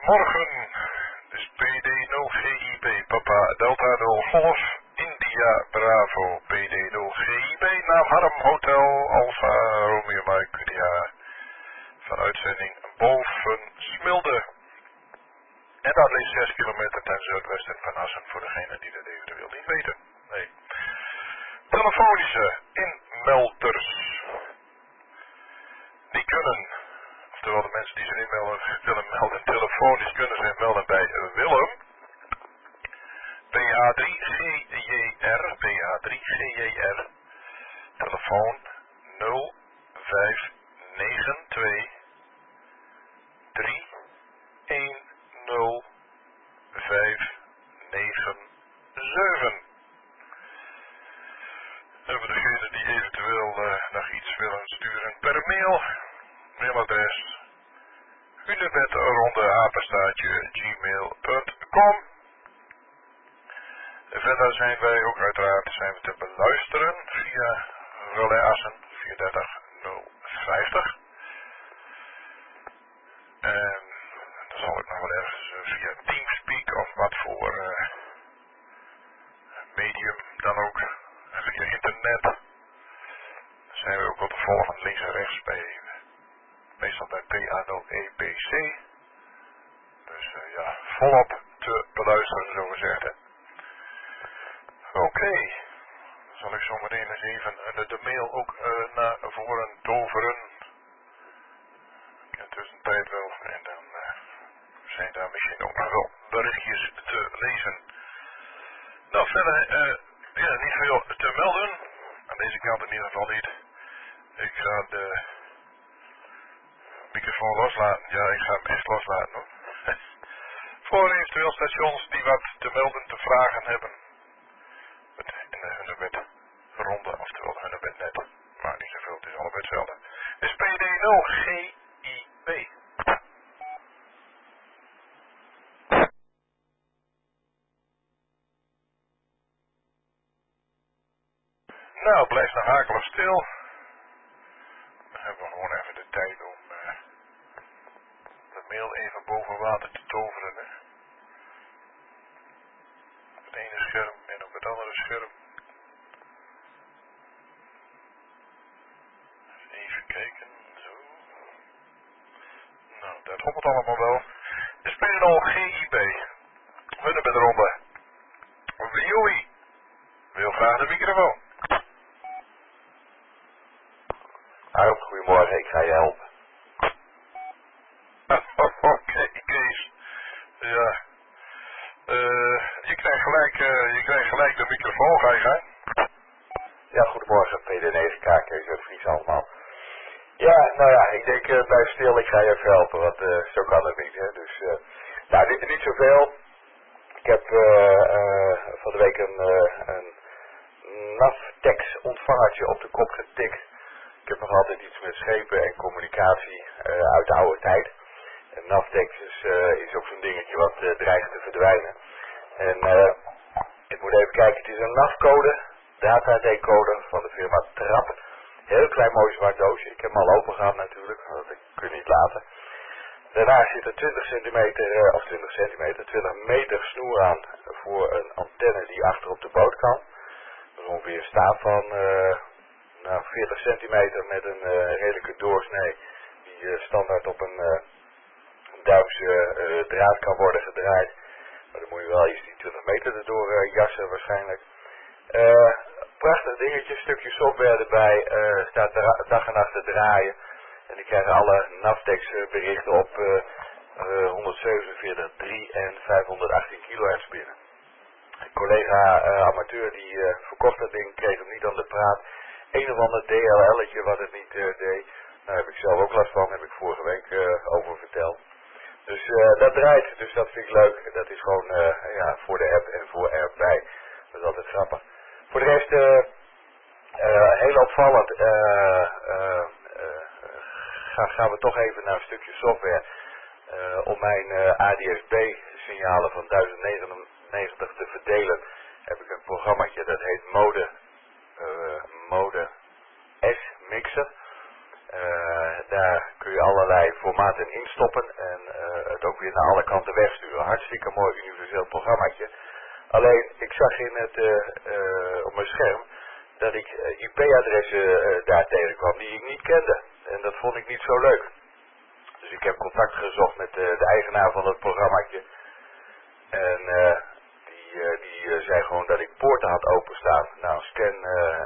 Morgen is PD0GIB Papa Delta 0 Golf India Bravo PD0GIB naam Harm Hotel Alpha Romeo Mike India van uitzending boven Smilde. En dat ligt 6 kilometer ten zuidwesten van Assen voor degene die dat eventueel niet weten. Nee. Telefonische inmelders. Die kunnen, oftewel de mensen die zich inmelden willen melden telefonisch, kunnen zich melden bij Willem. PH3GJR, PH3GJR, telefoon 0592 310 En voor degenen die eventueel nog iets willen sturen per mail, mailadres hunebed@gmail.com. Verder zijn wij ook uiteraard te beluisteren via Relais Assen 43050. En dan zal ik nog wel ergens via Teamspeak of wat voor medium dan ook. En via internet zijn we ook wel te volgen links en rechts bij, meestal bij PA0EPC. Dus ja, volop te beluisteren zo gezegd. Oké, dan zal ik zo meteen eens even de mail ook naar voren toveren. En tussentijd wel, en dan zijn daar misschien ook nog wel berichtjes te lezen. Nou, verder, ja, niet veel te melden. Aan deze kant in ieder geval niet. Ik ga de microfoon loslaten. Ja, ik ga hem echt loslaten hoor. Voor eventueel stations die wat te melden, te vragen hebben. In de Hunebed ronde, oftewel Hunebed net. Maar niet zoveel, het is allebei hetzelfde. Dus PD0GIB. Nou, blijf nog hakelig stil. Dan hebben we gewoon even de tijd om de mail even boven water te toveren. Hè. Het ene scherm en op het andere scherm. Even kijken, zo. Nou, dat hoppelt allemaal wel. De PD0GIB. Hunebedronde. Joey. Wil graag de microfoon. Harm, goedemorgen, ik ga je helpen. Oké, Kees. Ja. Je krijgt gelijk de microfoon, ga je gang. Ja, goedemorgen, PD9K, Kees uit Fries allemaal. Ja, nou ja, ik denk, blijf stil, ik ga je even helpen, want zo kan het niet, hè. Dus, nou, niet zoveel. Ik heb van de week een Navtex ontvangertje op de kop getikt. Ik heb nog altijd iets met schepen en communicatie uit de oude tijd. En Navtex is ook zo'n dingetje wat dreigt te verdwijnen. En ik moet even kijken, het is een NAV-code, data-decode van de firma Trap. Heel klein mooi zwart doosje, ik heb hem al open gehad natuurlijk, want dat kun je niet laten. Daarna zit er 20 meter snoer aan voor een antenne die achter op de boot kan. Dat is ongeveer een staaf van 40 centimeter met een redelijke doorsnee die standaard op een duimse draad kan worden gedraaid. Maar dan moet je wel eens die 20 meter erdoor jassen waarschijnlijk. Prachtig dingetje, stukje software erbij, staat dag en nacht te draaien. En die krijgen alle Navtex berichten op 147.3 en 518 kHz binnen. Een collega amateur die verkocht dat ding, kreeg hem niet aan de praat. Een of ander DLL'tje wat het niet deed. Daar heb ik zelf ook last van, heb ik vorige week over verteld. Dus dat draait, dus dat vind ik leuk. Dat is gewoon ja, voor de app en voor erbij. Dat is altijd grappig. Voor de rest, heel opvallend, gaan we toch even naar een stukje software. Om mijn ADSB-signalen van 1099 te verdelen, heb ik een programmaatje dat heet Mode S-Mixer. Daar kun je allerlei formaten instoppen en het ook weer naar alle kanten wegsturen. Hartstikke mooi universeel programmaatje. Alleen, ik zag op mijn scherm dat ik IP-adressen daar tegenkwam die ik niet kende. En dat vond ik niet zo leuk. Dus ik heb contact gezocht met de eigenaar van het programmaatje. En die zei gewoon dat ik poorten had openstaan. Nou, scan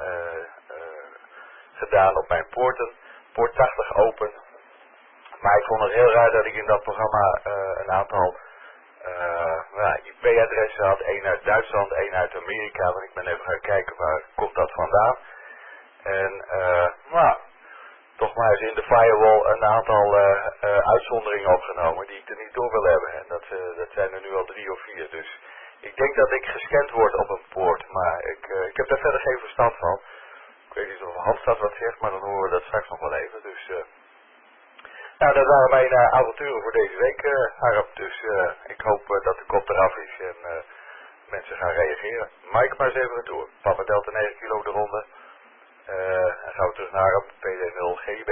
gedaan op mijn poorten. Poort 80 open. Maar ik vond het heel raar dat ik in dat programma een aantal IP-adressen had. Eén uit Duitsland, één uit Amerika. Want ik ben even gaan kijken waar komt dat vandaan. En toch maar eens in de firewall een aantal uitzonderingen opgenomen die ik er niet door wil hebben. En dat zijn er nu al 3 of 4. Dus ik denk dat ik gescand word op een poort. Maar ik heb daar verder geen verstand van. Ik weet niet of Hans wat zegt, maar dan horen we dat straks nog wel even. Dus nou, dat waren mijn avonturen voor deze week, Harp. Dus ik hoop dat de kop eraf is en mensen gaan reageren. Mike, maar eens even retour. Papa Delta 9 kilo de ronde. En gaan we terug naar Harp, PD0 GIB.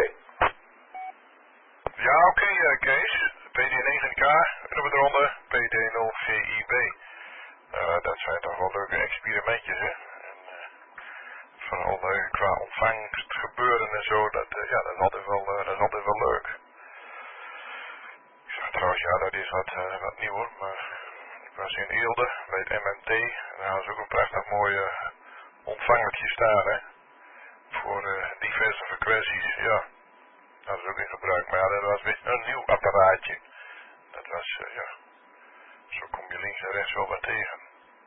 Ja, oké, Kees. PD9K, we de ronde, PD0 GIB. Dat zijn toch wel leuke experimentjes, hè? En, vooral qua ontvangst gebeuren en zo, dat is altijd wel leuk. Ik zag trouwens, ja, dat is wat nieuwer, maar ik was in Eelde bij het MMT. En daar hadden ze ook een prachtig mooie ontvangertje staan, hè. Voor diverse frequenties, ja. Dat is ook in gebruik, maar ja, dat was weer een nieuw apparaatje. Dat was, zo kom je links en rechts wel wat tegen.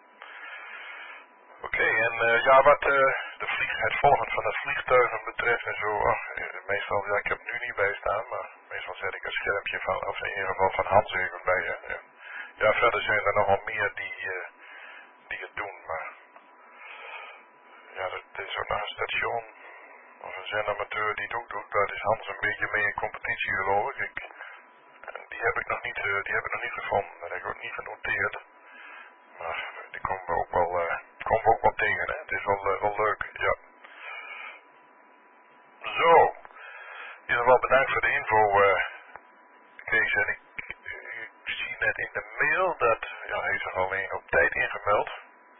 Oké, en wat het volgen van het vliegtuigen betreft en zo, meestal, ja, ik heb het nu niet bij staan, maar meestal zet ik een schermpje van, of in ieder geval van Hans even bij je. Ja, verder zijn er nogal meer die het doen, maar ja, dat is ook nog een station of een zendamateur die het ook doet, daar is Hans een beetje mee in competitie, geloof ik. Die heb ik nog niet gevonden, dat heb ik ook niet genoteerd. Maar die komen we ook wel tegen, hè. Het is wel leuk, ja. Zo. In ieder geval bedankt voor de info, Kees. En ik zie net in de mail dat, ja, hij is er alleen op tijd ingemeld.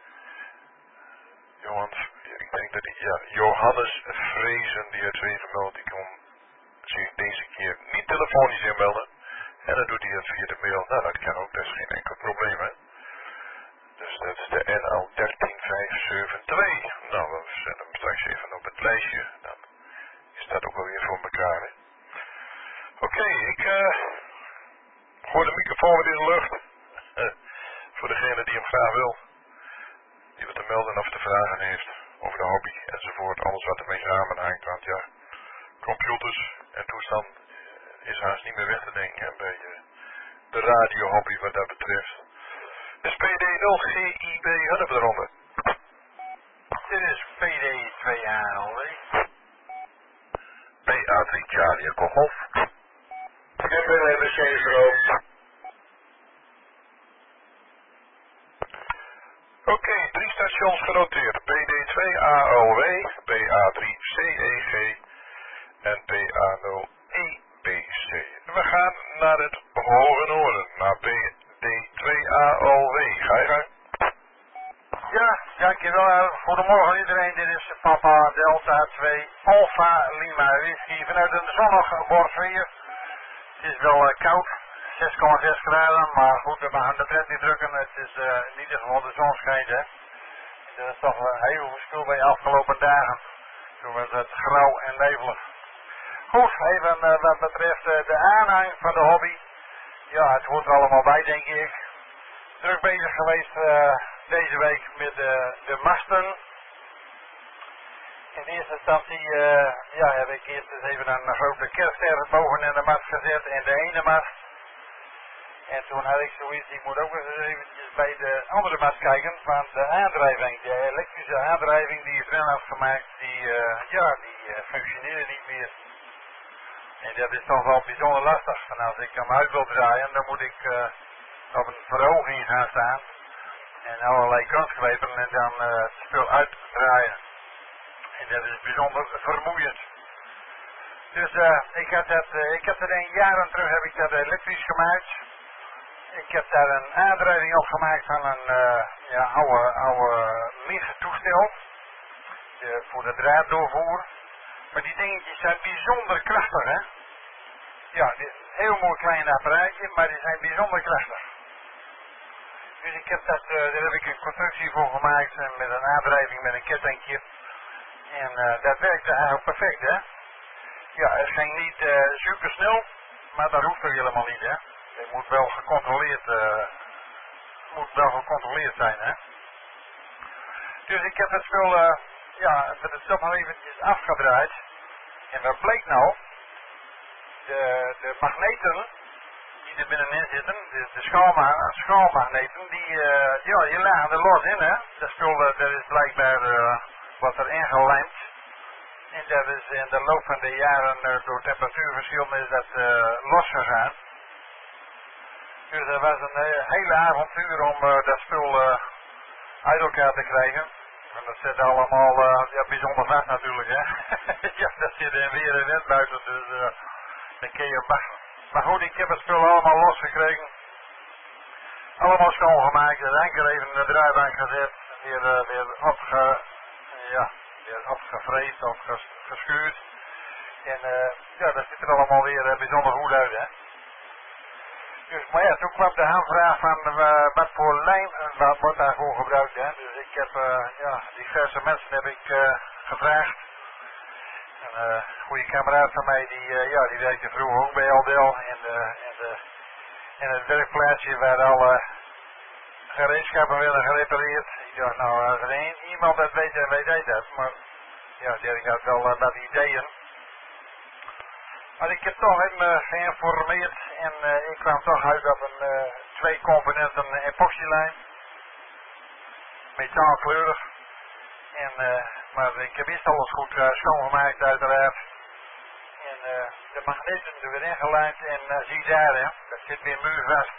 Ik denk dat Johannes Vrezen, die heeft zich ingemeld, die kon zich deze keer niet telefonisch inmelden. En dan doet hij het via de mail. Nou, dat kan ook, dat is geen enkel probleem, hè. Dus dat is de NL 13572. Nou, we zetten hem straks even op het lijstje. Dan is dat ook alweer voor elkaar, hè. Oké, ik gooi de microfoon weer in de lucht. Voor degene die hem graag wil. Die wat te melden of te vragen heeft over de hobby enzovoort. Alles wat ermee samenhangt. Want ja, computers en toestand is haast niet meer weg te denken bij de radiohobby wat dat betreft. Dus PD0 GIB, hadden we eronder. Dit is PD2ALW. PA3 Charlie Kokhoff. En we hebben Cesaro. Oké, 3 stations genoteerd. PD2ALW, PA3CEG en PA0EBC. We gaan naar het Hoge Noorden, naar PD2ALW. Ga je gang? Ja, dankjewel. Goedemorgen iedereen. Dit is Papa Delta 2 Alpha Lima Whisky vanuit een zonnige Borsweer. Het is wel koud, 6,6 graden, maar goed, we gaan de trend niet drukken. Het is in ieder geval de zon schijnt, hè. Dat is toch een heel verschil bij de afgelopen dagen. Toen was het grauw en nevelig. Goed, even wat betreft de aanhang van de hobby. Ja, het hoort er allemaal bij, denk ik. Druk bezig geweest deze week met de masten. In eerste instantie heb ik eerst eens even een grote kerstster boven in de mast gezet en de ene mast. En toen had ik zoiets, ik moet ook eens eventjes bij de andere mast kijken, want de aandrijving, de elektrische aandrijving die is wel afgemaakt, die functioneerde niet meer. En dat is toch wel bijzonder lastig. En als ik hem uit wil draaien, dan moet ik op een verhoging gaan staan. En allerlei kansklepelen en dan het spul uitdraaien. En dat is bijzonder vermoeiend. Dus ik heb er een jaren terug heb ik dat elektrisch gemaakt. Ik heb daar een aandrijving op gemaakt van een oude lichttoestel. Voor de draaddoorvoer. Maar die dingetjes zijn bijzonder krachtig, hè. Ja, heel mooi klein apparaatje, maar die zijn bijzonder krachtig. Dus ik heb daar heb ik een constructie voor gemaakt met een aandrijving met een kettingje. En dat werkte eigenlijk perfect, hè. Ja, het ging niet super snel, maar dat hoeft ook helemaal niet, hè. Het moet wel gecontroleerd zijn, hè. Dus ik heb het spul, het toch nog eventjes afgedraaid. En wat bleek nou? De magneten die er binnenin zitten, de schaalmagneten, die lagen er los in, hè. Dat spul, dat is blijkbaar wat er ingelijmd. En dat is in de loop van de jaren door temperatuurverschil is dat losgegaan. Dus dat was een hele avontuur om dat spul uit elkaar te krijgen. En dat zit allemaal bijzonder vast natuurlijk, hè. Ja, dat zit in weer en wind buiten, dus dan kun je wachten. Maar goed, ik heb het spul allemaal losgekregen. Allemaal schoongemaakt, de enkel even in de draaibank gezet, weer opgevreesd of geschuurd. En dat ziet er allemaal weer bijzonder goed uit, hè. Dus, maar ja, toen kwam de aanvraag van wat voor lijm wat wordt daarvoor gebruikt, hè. Dus ik heb diverse mensen heb ik gevraagd. Een goede kameraad van mij die werkte vroeger ook bij Aldel in het werkplaatsje waar alle gereedschappen werden gerepareerd. Ik dacht, nou, als er één iemand dat weet, dan weet hij dat. Maar ja, die had wel wat ideeën. Maar ik heb toch even geïnformeerd en ik kwam toch uit op een 2 componenten epoxylijm. Metaalkleurig. Maar ik heb eerst alles goed schoongemaakt uiteraard. En de magneten er weer ingelijmd en zie daar, hè, dat zit weer muurvast.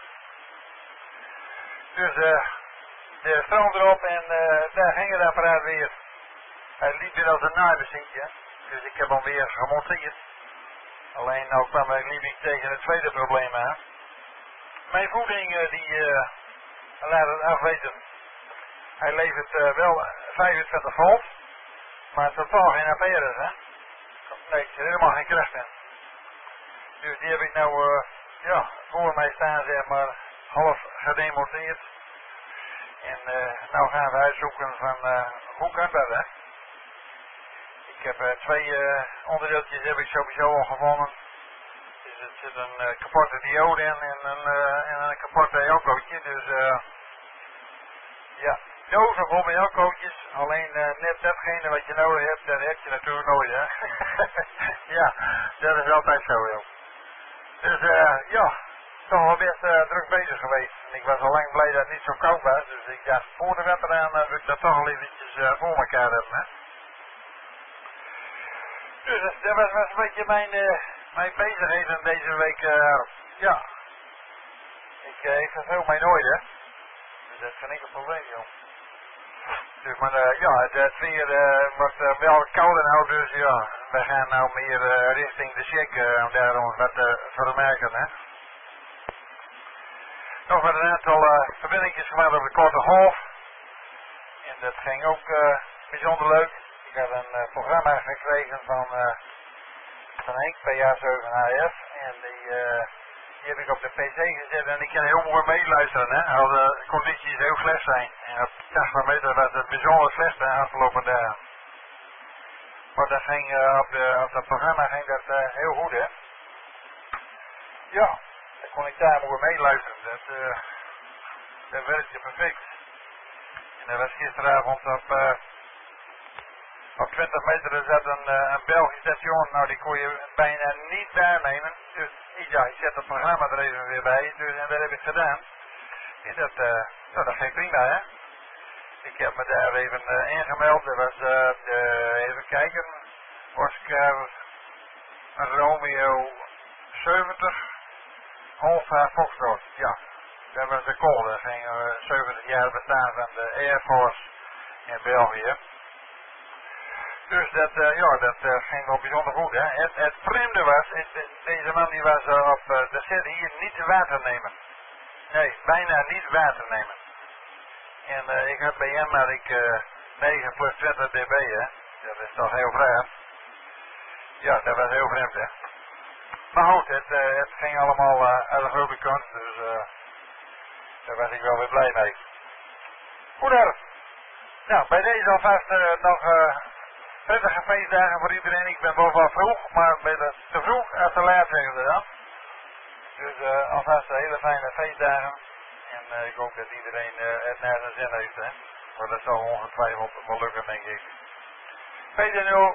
Dus de stroom erop en daar ging het apparaat weer. Hij liep weer als een naaimachientje, dus ik heb hem weer gemonteerd. Alleen nou liep ik tegen het tweede probleem aan. Mijn voeding laat het afweten. Hij levert wel 25 volt, maar totaal geen amperes, hè. Nee, er zit helemaal geen kracht in. Dus die heb ik nou voor mij staan, zeg maar, half gedemonteerd. En nou gaan we uitzoeken van hoe kan dat, hè. Ik heb 2 onderdeeltjes heb ik sowieso al gevonden. Dus er zit een kapotte diode in en een kapotte elkootje. Dus dozen vol met elkootjes. Alleen net datgene wat je nodig hebt, dat heb je natuurlijk nooit, hè. Ja, dat is altijd zo, joh. Dus toch wel best druk bezig geweest. En ik was al lang blij dat het niet zo koud was. Dus ik dacht, voor de winter aan wil ik dat toch al eventjes voor elkaar hebben, hè. Dus dat was een beetje mijn bezigheden deze week. Ik verveel mij nooit, hè. Dus dat is geen enkel probleem, joh. Dus maar het weer wordt wel kouder nou, dus ja, we gaan nou meer richting de check om daar ons wat te vermerken, hè. Nog met een aantal verbindingjes gemaakt op de korte golf. En dat ging ook bijzonder leuk. Ik heb een programma gekregen van Henk, PA7HF. En die heb ik op de PC gezet en ik kan heel mooi meeluisteren, hè. Als de condities heel slecht zijn. En op 80 meter was het bijzonder slecht de afgelopen dagen. Maar dat ging, op dat programma ging dat heel goed, hè. Ja, dan kon ik daar mooi meeluisteren. Dat werkte perfect. En dat was gisteravond op 20 meter er zat een Belgisch station, nou die kon je bijna niet waarnemen. Dus ik zet het programma er even weer bij, dus, en dat heb ik gedaan. En dat ging prima, hè. Ik heb me daar even ingemeld, dat was even kijken, Oscar Romeo 70, Alpha Foxtrot, ja. Dat was de call, dat ging 70 jaar bestaan van de Air Force in België. Dus dat ging wel bijzonder goed, hè. Het vreemde was, deze man die was op de set hier niet water nemen. Nee, bijna niet water nemen. En ik had bij hem had ik 9 plus 20 dB, hè. Dat is toch heel vreemd. Ja, dat was heel vreemd, hè. Maar goed, het ging allemaal uit de goede kant, dus daar was ik wel weer blij mee. Goed erg. Nou, bij deze alvast nog prettige feestdagen voor iedereen. Ik ben bovenal vroeg, maar ben te vroeg en te laat zeggen ze dan. Dus alvast hele fijne feestdagen. En ik hoop dat iedereen het naar zijn zin heeft, hè. Maar dat zal ongetwijfeld wel lukken, denk ik. PD0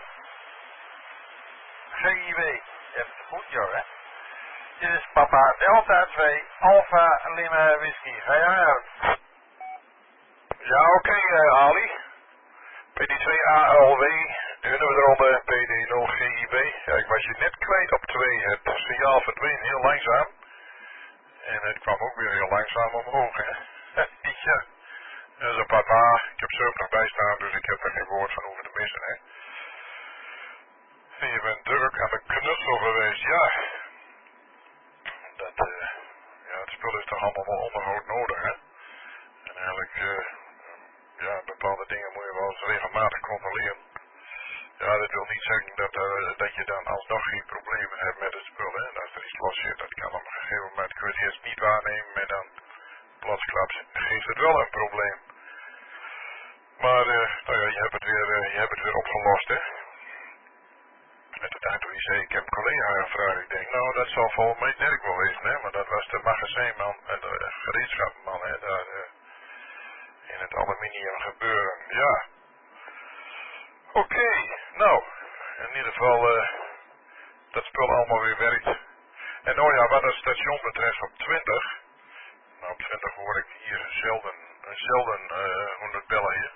GIW. Je hebt het goed, joh, hè. Dit is Papa Delta 2 Alpha Lima Whisky. Ga je uit. Ja, oké, Ali. PD2ALW, nu hebben we eronder PD0GIB. Ja, ik was je net kwijt op 2. Het signaal verdween heel langzaam. En het kwam ook weer heel langzaam omhoog, hè. Ja, dat is een papa. Ik heb ze ook nog bij staan, dus ik heb er geen woord van hoeven te missen, hè. En je bent druk aan de knutsel geweest, ja. Ja, het spul is toch allemaal wel onderhoud nodig, hè. En eigenlijk, ja, bepaalde dingen moet je wel eens regelmatig controleren. Ja, dat wil niet zeggen dat je dan alsnog geen problemen hebt met het spul, hè. En als er iets los zit, dat kan op een gegeven moment, kun je het eerst niet waarnemen, maar dan plotsklaps geeft het wel een probleem. Maar, nou ja, je hebt het weer opgelost, hè. En toen dacht ik, ik heb een collega gevraagd, ik denk, nou, dat zal volgens mij Dirk wel wezen, hè. Maar dat was de magazijnman en de gereedschapman, hè, daar in het aluminium gebeuren, ja. Oké, nou, in ieder geval dat spul allemaal weer werkt. En oh ja, wat het station betreft op 20, nou op 20 hoor ik hier zelden 100 bellen hier.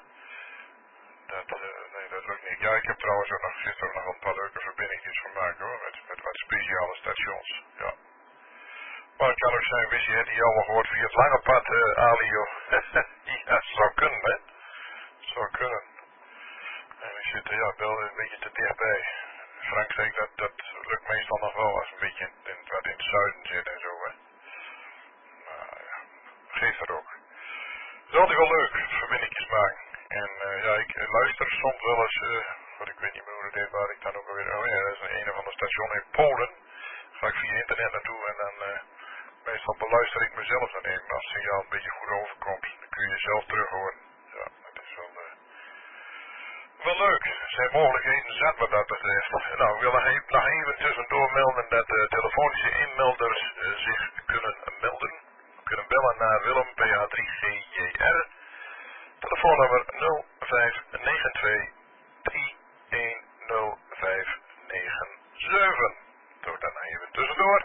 Nee, dat lukt niet. Ja, ik heb trouwens ook gisteren nog een paar leuke verbindingjes gemaakt hoor, met wat speciale stations, ja. Maar het kan ook zijn, wist je, die allemaal gehoord via het lange pad, Ali, joh. Ja, zou kunnen, hè. Zou kunnen. En ik zit ja, wel een beetje te dichtbij. Frank zei dat lukt meestal nog wel als een beetje wat in het zuiden zit en zo, hè. Nou ja, geeft er ook. Het is altijd wel leuk, verbindingjes maken. En ja, ik luister soms wel eens, want ik weet niet meer hoe het heet, waar ik dan ook alweer, oh ja, dat is een of ander station in Polen. Ga ik via internet naartoe en dan meestal beluister ik mezelf dan even. Als het signaal een beetje goed overkomt, dan kun je jezelf terug horen. Ja, dat is wel leuk. Er zijn mogelijkheden zat wat dat betreft. Nou, ik wil nog even tussendoor melden dat de telefonische inmelders zich kunnen melden. Kunnen bellen naar Willem PH3GJR. Telefoonnummer 0592 310597. Doe dan even tussendoor.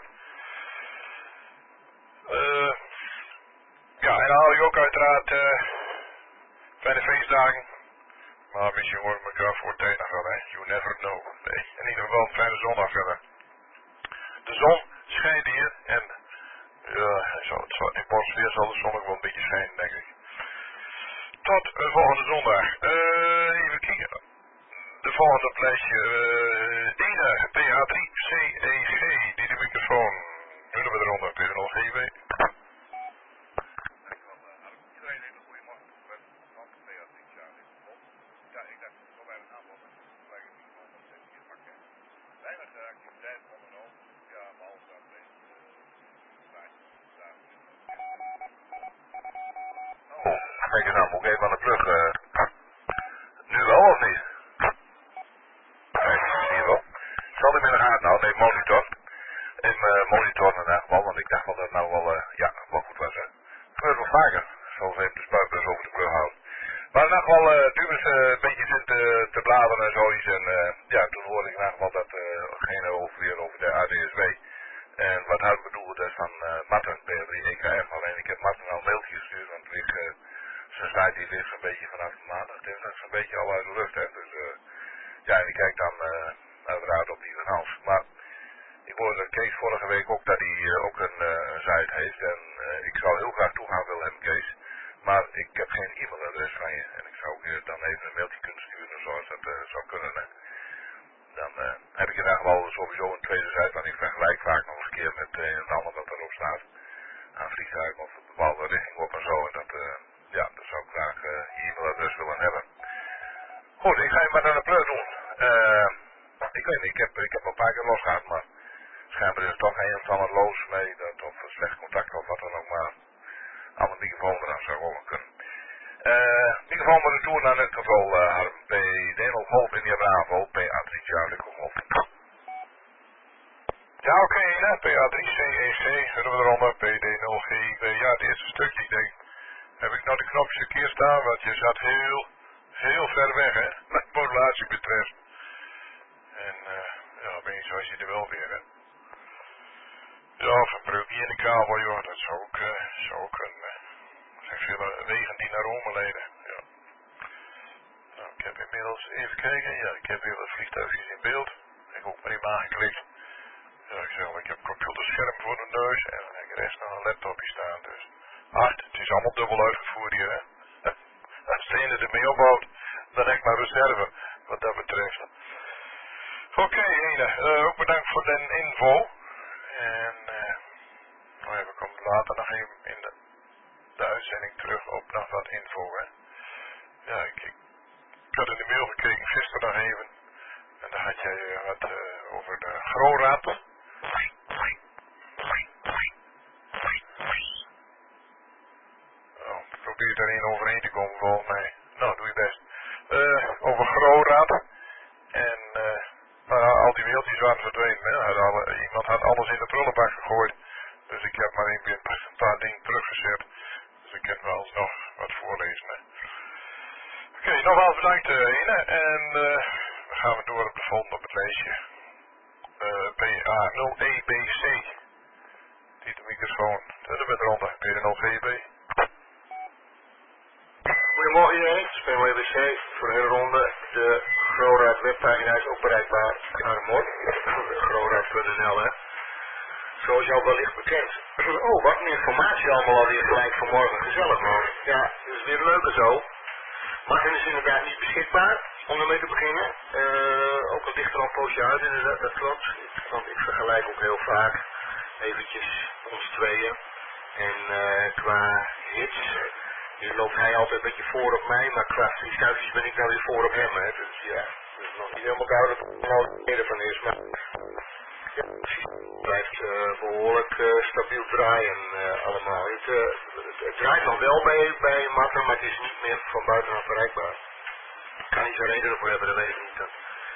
Ja, en dan haal ik ook uiteraard fijne feestdagen. Maar misschien horen we elkaar voor het tijd nog wel, hè. You never know. Nee, in ieder geval een fijne zondag verder. De zon schijnt hier en in Borsveer zal de zon ook wel een beetje schijnen, denk ik. Tot volgende zondag. Even kijken. De volgende op lijstje. Ine, PH3CEG, die de microfoon. Nu hebben we eronder, PH0 GW. Iedereen een hele goede morgen. Want PH3 ja, ik dacht, zo bij een aanbod. Wij in ieder geval van 16 pakken. Weinig activiteit ondernomen. Ja, behalve dat alleen Kijk eens aan, moet ik even aan de plug. Nu wel of niet? Kijk, zie je wel. Ik zal hem in de gaten houden, nee, monitor. En monitor in ieder geval, want ik dacht dat het nou wel, ja, wel goed was. Het gebeurt wel vaker, zoals even de spuitbus over de plug houden. Maar in ieder geval, Dubus een beetje zit te bladeren en zoiets. En ja, toen hoorde ik in ieder geval dat geen over over de ADSW. En wat hij bedoelde, dat is van Marten, PH3EKF. Alleen ik heb Marten al een mailtje gestuurd, want zijn site die ligt een beetje vanaf maandag. Dus dat is een beetje al uit de lucht, hè. Dus ja, en ik kijk dan uiteraard op die van Hans. Maar ik hoorde Kees vorige week ook dat hij ook een site heeft. En ik zou heel graag toegang willen hebben, Kees. Maar ik heb geen e-mailadres van je. En ik zou dan even een mailtje kunnen sturen zoals dat zou kunnen. kunnen. Hè. Dan heb ik in ieder geval sowieso een tweede site, want ik vergelijk vaak nog eens een keer met een ander wat erop staat. Aan vliegtuigen of een bepaalde richting op en zo. En dat zou ik graag je e-mailadres willen hebben. Goed, ik ga je maar naar de pleur doen. Ik weet niet, ik heb al een paar keer losgehad, maar schijnbaar is er toch een of ander loos mee, of slecht contact of wat dan ook, maar aan de microfoon eraan zou ook wel kunnen. Microfoon met de toer naar het geval P0 Golf in die Bravo, PA3 Charlie Golf. Ja, oké, PA3 CEC, zullen we eronder, PD0 GIB, ja, het eerste stukje, ik denk, heb ik nou de knopjes een keer staan, want je zat heel ver weg, hè, wat modulatie betreft. En, opeens was je er wel weer, hè. Ja, of een breukje in de kabel, joh, dat zou ook kunnen, hè. Er zijn veel wegen die naar Rome leiden, ja. Nou, ik heb inmiddels even kijken, ja, ik heb weer wat vliegtuigjes in beeld. Ik heb ook maar even aangeklikt. Ja, ik zeg al, ik heb een computerscherm voor de neus en dan heb ik rest nog een laptopje staan, dus. Het is allemaal dubbel uitgevoerd hier, hè. Als de ene ermee opbouwt, dan heb ik maar reserve, wat dat betreft. Oké, Ene, ook bedankt voor de info. En, we komen later nog even in de uitzending terug op nog wat info, hè. Ja, ik had in de mail gekeken gisteren nog even. En daar had jij wat over de GroRAD. Probeer daarin overheen te komen volgens mij. Nou, doe je best. Over GroRAD. En al die mailtjes waren verdwenen. Hè. Iemand had alles in de prullenbak gegooid. Dus ik heb maar een paar dingen teruggezet. Dus ik kan wel eens nog wat voorlezen. Oké, nogmaals bedankt Ine. En we gaan door op de volgende op het lijstje. PA0EBC. Dit de microfoon. Dat is met ronde. P0GB. Goedemorgen iedereen, ik ben WBC voor de hele ronde. De GroRAD webpagina is ook bereikbaar. GroRAD.nl, hè. Zoals jou wellicht bekend. Oh, wat een informatie allemaal alweer gelijk vanmorgen. Gezellig, man. Ja, dat is weer leuker zo. Martin is inderdaad niet beschikbaar om ermee te beginnen. Ook al ligt er al een poosje uit, inderdaad, dat klopt. Want ik vergelijk ook heel vaak eventjes ons tweeën. En qua hits, nu loopt hij altijd een beetje voor op mij, maar qua vliegtuigjes ben ik nou weer voor op hem. Hè. Dus ja, het is nog niet helemaal duidelijk wat er nou eerder van is, maar ja, het blijft behoorlijk stabiel draaien allemaal. Het draait nog wel bij Martin, maar het is niet meer van buitenaf bereikbaar. Ik kan niet zo'n reden ervoor hebben, dat weet ik niet.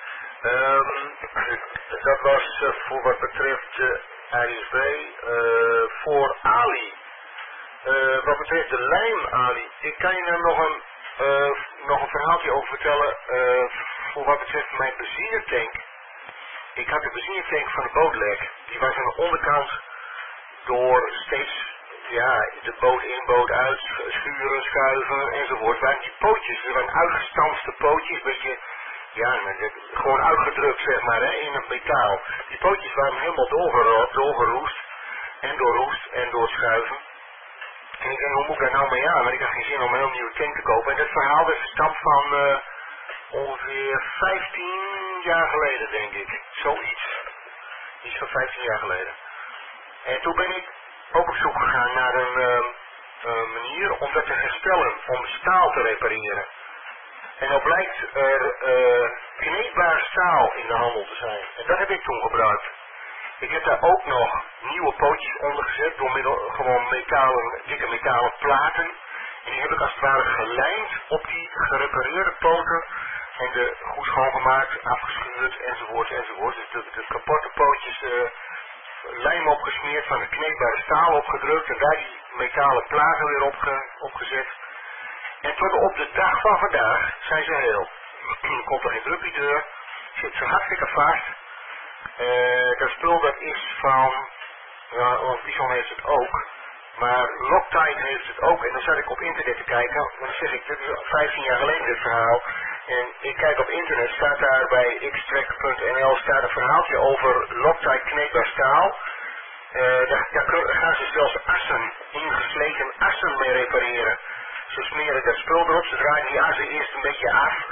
Dat was voor wat betreft de ASB. Voor Ali. Wat betreft de lijm, Ali, ik kan je er nog een verhaaltje over vertellen voor wat betreft mijn benzinetank. Ik had de benzinetank van de boot lek. Die was aan de onderkant door steeds de boot in, boot uit, schuren, schuiven enzovoort. Waren die pootjes, er waren uitgestanste pootjes, een beetje, gewoon uitgedrukt zeg maar, hè, in het metaal. Die pootjes waren helemaal doorgeroest en doorroest en doorschuiven. En ik denk, hoe moet ik daar nou mee aan? Want ik had geen zin om een heel nieuwe tank te kopen. En dat verhaal dat stamt van ongeveer 15 jaar geleden, denk ik. Zoiets. Iets van 15 jaar geleden. En toen ben ik ook op zoek gegaan naar een manier om dat te herstellen, om staal te repareren. En dan blijkt er kneedbaar staal in de handel te zijn. En dat heb ik toen gebruikt. Ik heb daar ook nog nieuwe pootjes onder gezet door middel gewoon dikke metalen platen. En die heb ik als het ware gelijmd op die gerepareerde poten. En de goed schoongemaakt, afgeschuurd enzovoort enzovoort. Dus de kapotte pootjes lijm opgesmeerd, van het kneedbare staal opgedrukt. En daar die metalen platen weer opgezet. En tot op de dag van vandaag zijn ze heel. Er komt er geen druk die deur. Zit ze hartstikke vast. Dat spul dat is van, Bison heeft het ook, maar Loctite heeft het ook. En dan zat ik op internet te kijken, want dan zeg ik, dit is 15 jaar geleden dit verhaal. En ik kijk op internet, staat daar bij xtrack.nl staat een verhaaltje over Loctite kneedbaar staal. Daar gaan ze zelfs assen, ingesleten assen mee repareren. Ze smeren dat spul erop, ze draaien die assen eerst een beetje af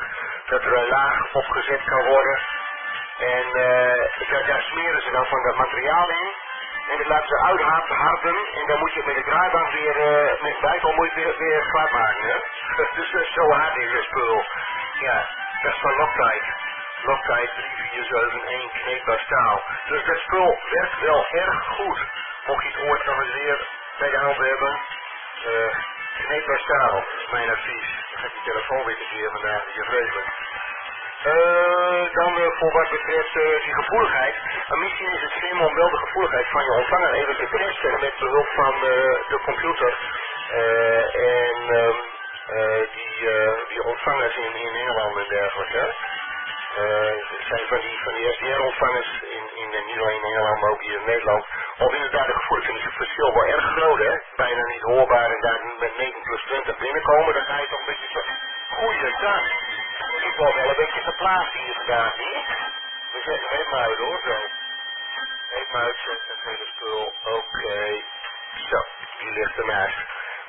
dat er een laag opgezet kan worden. En daar smeren ze dan van dat materiaal in. En dat laten ze uitharden. En dan moet je met de draaibank weer, met buiten moet je weer glad maken. Hè? Dus zo hard is het spul. Ja, dat is van Loctite. Loctite 3471 kneedbaar staal. Dus dat spul werkt wel erg goed. Mocht je het ooit nog eens weer bij de hand hebben. Kneedbaar staal, dat is mijn advies. Dan gaat die telefoon weer te keer vandaag, die is vreselijk. Dan voor wat betreft die gevoeligheid. Misschien is het slim om wel de gevoeligheid van je ontvanger even te testen met behulp van de computer. Die ontvangers in Engeland en dergelijke. Zijn van die SDR-ontvangers niet alleen in Engeland, maar ook hier in Nederland. Of inderdaad de gevoeligheid is het verschil wel erg groot, hè? Bijna niet hoorbaar en daar met 9+20 binnenkomen, dan ga je toch een beetje zo. Goeiedag. Ik wil wel een beetje geplaatst hier vandaag, niet? We zetten hem even uit hoor, zo. Even uitzetten, het hele spul. Oké. Zo, die ligt ernaast.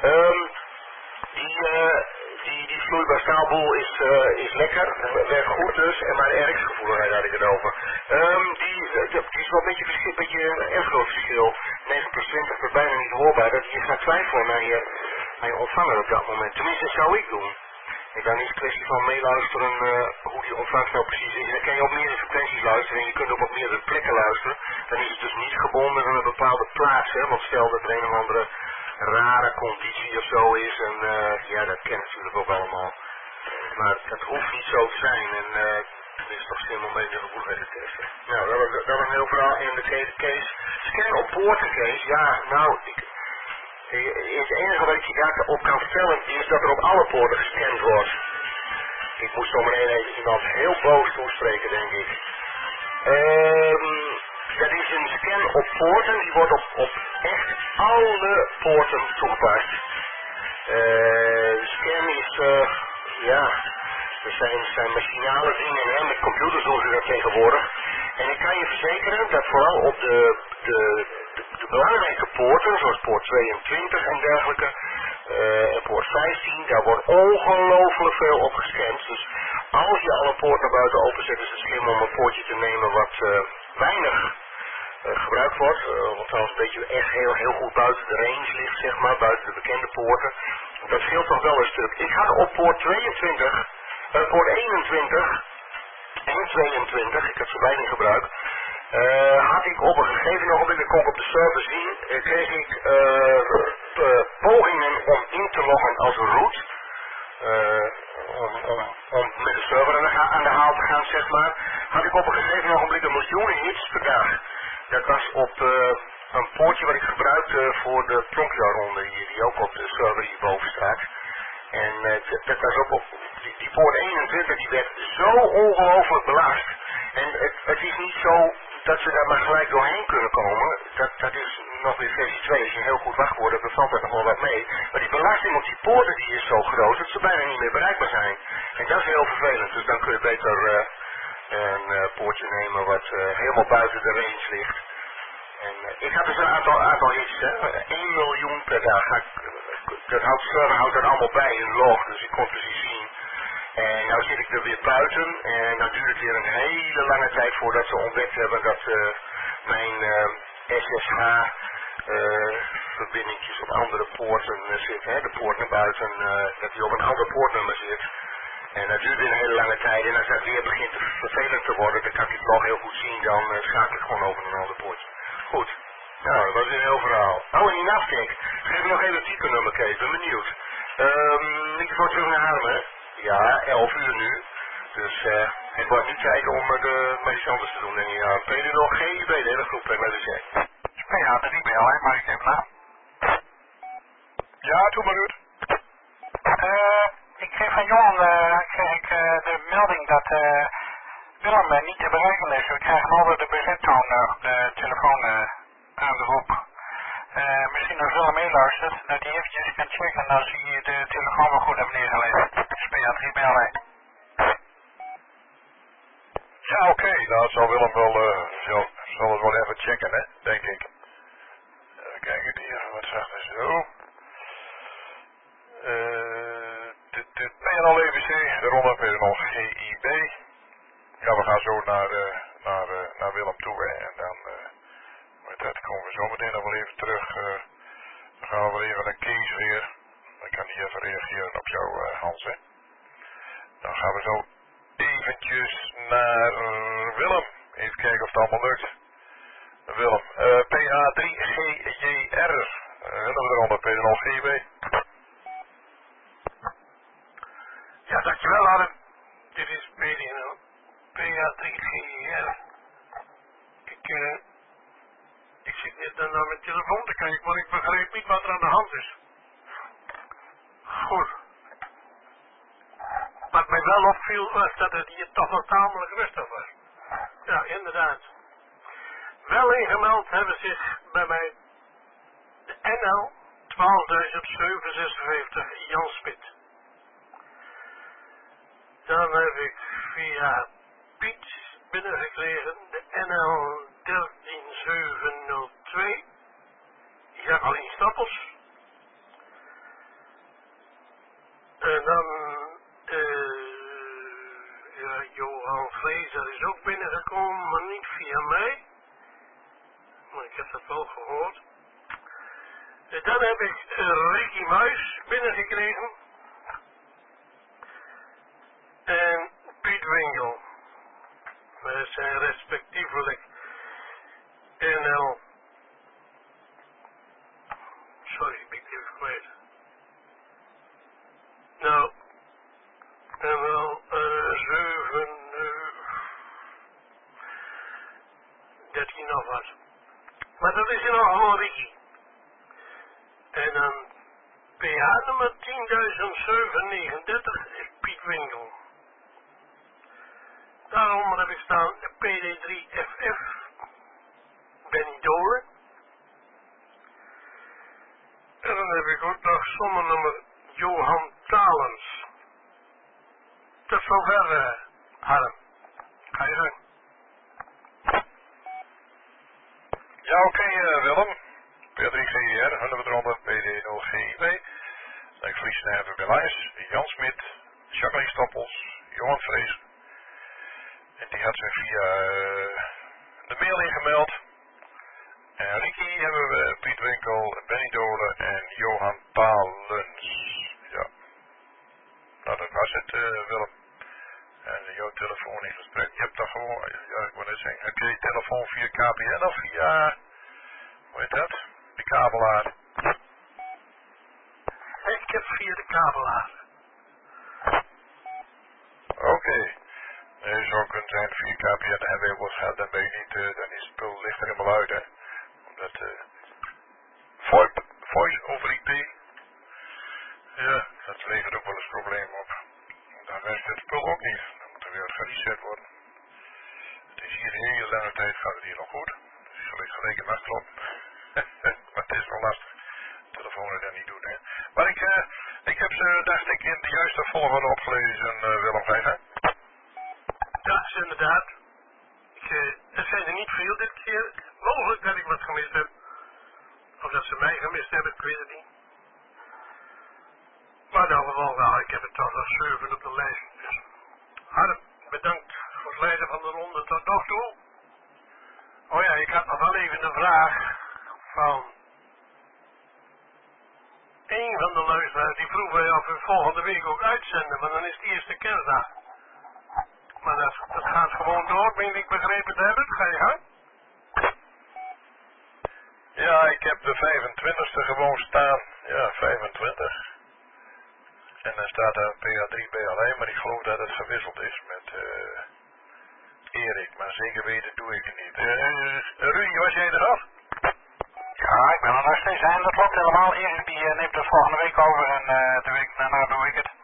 Die vloeibaar staalboel is lekker, werkt goed dus, en maar de RX-gevoeligheid had ik het over. Die is wel een beetje een erg groot verschil. 9+20 is bijna niet hoorbaar, dat je gaat twijfelen aan je ontvanger op dat moment. Tenminste, dat zou ik doen. En dan is het kwestie van meeluisteren hoe die ontvangst nou precies is. Dan kan je op meerdere frequenties luisteren en je kunt ook op meerdere plekken luisteren. Dan is het dus niet gebonden aan een bepaalde plaats, hè, want stel dat er een of andere rare conditie of zo is en ja, dat kent natuurlijk ook allemaal. Maar dat hoeft niet zo te zijn en het is toch slim om een beetje gevoeligheid te testen. Nou, dat was een heel verhaal. En de case, scan op poorten case, ja, nou, het enige wat ik je daarop kan vertellen is dat er op alle poorten gescand wordt. Ik moest zo meteen even iemand heel boos toespreken, denk ik. Dat is een scan op poorten, die wordt op echt alle poorten toegepast. Scan is, ja, er zijn machinale dingen, hè, met computers doen ze dat tegenwoordig. En ik kan je verzekeren dat vooral op de belangrijke poorten, zoals poort 22 en dergelijke, en poort 15, daar wordt ongelooflijk veel op gescand. Dus als je alle poorten naar buiten openzet, is het slim om een poortje te nemen wat weinig gebruikt wordt. Wat trouwens een beetje echt heel goed buiten de range ligt, zeg maar, buiten de bekende poorten. Dat scheelt toch wel een stuk. Ik had op poort 22, poort 21 en 22, ik heb ze beide in gebruik, had ik op een gegeven ogenblik, dat kon ik op de server zien, kreeg ik pogingen om in te loggen als root. Om met de server aan de haal te gaan, zeg maar, had ik op een gegeven ogenblik 1 miljoen hits per dag. Dat was op een poortje wat ik gebruikte voor de Pronkjar-ronde hier, die ook op de server hierboven staat. En dat was ook op die poort 21, die werd zo ongelooflijk belast. En het is niet zo dat ze daar maar gelijk doorheen kunnen komen. Dat is nog weer versie 2. Als je een heel goed wachtwoord hebt, dan valt er nog wel wat mee. Maar die belasting op die poorten die is zo groot dat ze bijna niet meer bereikbaar zijn. En dat is heel vervelend. Dus dan kun je beter een poortje nemen wat helemaal buiten de range ligt. En ik had dus een aantal hits, hè. 1 miljoen per dag. De server houdt dat allemaal bij in log, dus ik kon het precies zien. En nou zit ik er weer buiten en dan duurt het weer een hele lange tijd voordat ze ontdekt hebben dat mijn SSH verbindingjes op andere poorten zitten, hè, de poort naar buiten, dat die op een ander poortnummer zit. En dat duurt weer een hele lange tijd en als dat weer begint te vervelend te worden, dan kan ik het nog heel goed zien, dan schakel ik gewoon over een ander poortje. Goed, nou dat was weer een heel verhaal. Oh, en die Navtec, geef me nog even het typenummer, Kees, ben benieuwd. Ik word terug naar Haarlem, ja, 11 uur nu. Dus het wordt niet tijd om maar iets anders te doen. En ja, P0 GIB, de hele groep met de Z. Ja, dat niet meer, hè, maar ik heb na. Ja, doe maar uit. Ik kreeg van Johan de melding dat Willem niet te bereiken is. We krijgen altijd de bezettoon op de telefoon aan de roep. Misschien als Willem meeluistert, dat hij eventjes kan checken als hij de telefoon wel goed heeft neergelegd. SPA3 bellen. Ja, oké. Nou, het zal Willem wel, zal het wel even checken, hè, denk ik. Even kijken, die even wat zachter zo. PNL EBC, de ronde PNL GIB. Ja, we gaan zo naar Willem toe en dan met dat komen we zo meteen nog wel even terug. Dan gaan we wel even naar Kees weer. Dan kan hij even reageren op jou, Hans, hè. Dan gaan we zo eventjes naar Willem. Even kijken of het allemaal lukt. Willem, PA3GJR. Willem eronder, PNL GIB. Ja, dankjewel Adam. Dit is PDNL. PA3GR. Ik zit net naar mijn telefoon te kijken, maar ik begreep niet wat er aan de hand is. Goed. Wat mij wel opviel was dat het hier toch wel tamelijk rustig was. Ja, inderdaad. Wel ingemeld hebben zich bij mij de NL 12756 Jan Smit. Dan heb ik via Piet binnengekregen de NL 13702 Jacqueline Stappels. En dan Johan Vrezer is ook binnengekomen, maar niet via mij. Maar ik heb dat wel gehoord. Dan heb ik Ricky Muis binnengekregen. En Piet Winkel. Dat zijn respectievelijk NL. Sorry, ik ben het even kwijt. Nou, en wel 13 nog wat. Maar dat is in al gewoon Ricky. En dan PH nummer 10.739 is Piet Winkel. Daaronder heb ik staan PD3FF Benny Doren. En dan heb ik ook nog zonnenummer Johan Talens. Tot zover, Harm. Ga je gang. Ja, oké, Willem. P3GR, 100 eronder, PD0GIB. Dan Vries Nijver Belijs, Jan Smit, Jacqueline Stappels, Johan Vrees. En die had zich via de mail ingemeld. En Ricky hebben we, Piet Winkel, Benny Dolen en Johan Talens. Ja. Nou, dat was het, Willem. En jouw telefoon in gesprek. Je hebt dan gewoon, ja, ik wil net zeggen, heb je telefoon via KPN of via, hoe heet dat? De kabelaar. Ik heb via de kabelaar. Oké. Nee, zo kunt zijn via KPN en weer wat gaat, dan ben je niet, dan is het spul ligt er helemaal uit, hè. Omdat, voice over IP, ja, dat levert ook wel eens problemen op. Dan werkt het spul ook niet. Dan moet er weer gereset worden. Het is hier de hele lange tijd gaat het hier nog goed. Dus zal ik gelijk in kloppen. Maar het is wel lastig. Telefoon dat niet doen, hè. Maar ik heb ze, dacht ik, in de juiste volgorde opgelezen, Willem Vijgen. Dat is inderdaad. Er zijn er niet veel dit keer. Mogelijk dat ik wat gemist heb. Of dat ze mij gemist hebben, ik weet het niet. Maar in elk geval wel, ik heb het toch nog 7 op de lijst. Dus Harm, bedankt voor het leiden van de ronde tot nog toe. Oh ja, ik had nog wel even een vraag van een van de luisteraars. Die vroeg mij of we volgende week ook uitzenden, want dan is het eerste kerstdag. Maar dat gaat gewoon door, meen ik begrepen te hebben. Ga je gang? Ja, ik heb de 25e gewoon staan. Ja, 25. En dan staat daar PA3B alleen, maar ik geloof dat het gewisseld is met Erik. Maar zeker weten doe ik het niet. Rudy, was jij er af? Ja, ik ben er nog steeds aan. Dat klopt helemaal. Erik die neemt het volgende week over en de week daarna doe ik het.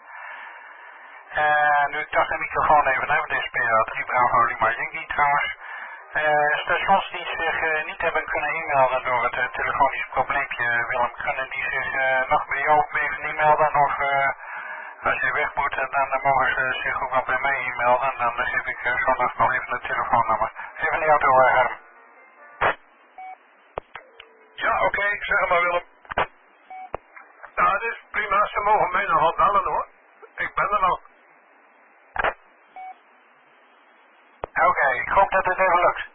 Nu ik dacht de microfoon even nemen, dit is PA3 Bravo Lima Yankee trouwens. Stations die zich niet hebben kunnen e-melden door het telefonisch probleempje, Willem, kunnen die zich nog bij jou even e-melden of als je weg moet, dan mogen ze zich ook wel bij mij e-melden en dan geef ik zondag wel even het telefoonnummer. Even naar jou toe, Herm. Ja, oké, zeg maar Willem. Nou, het is prima, ze mogen mij nogal bellen hoor. Ik ben wat dan ook. Oké, ik hoop dat het even lukt.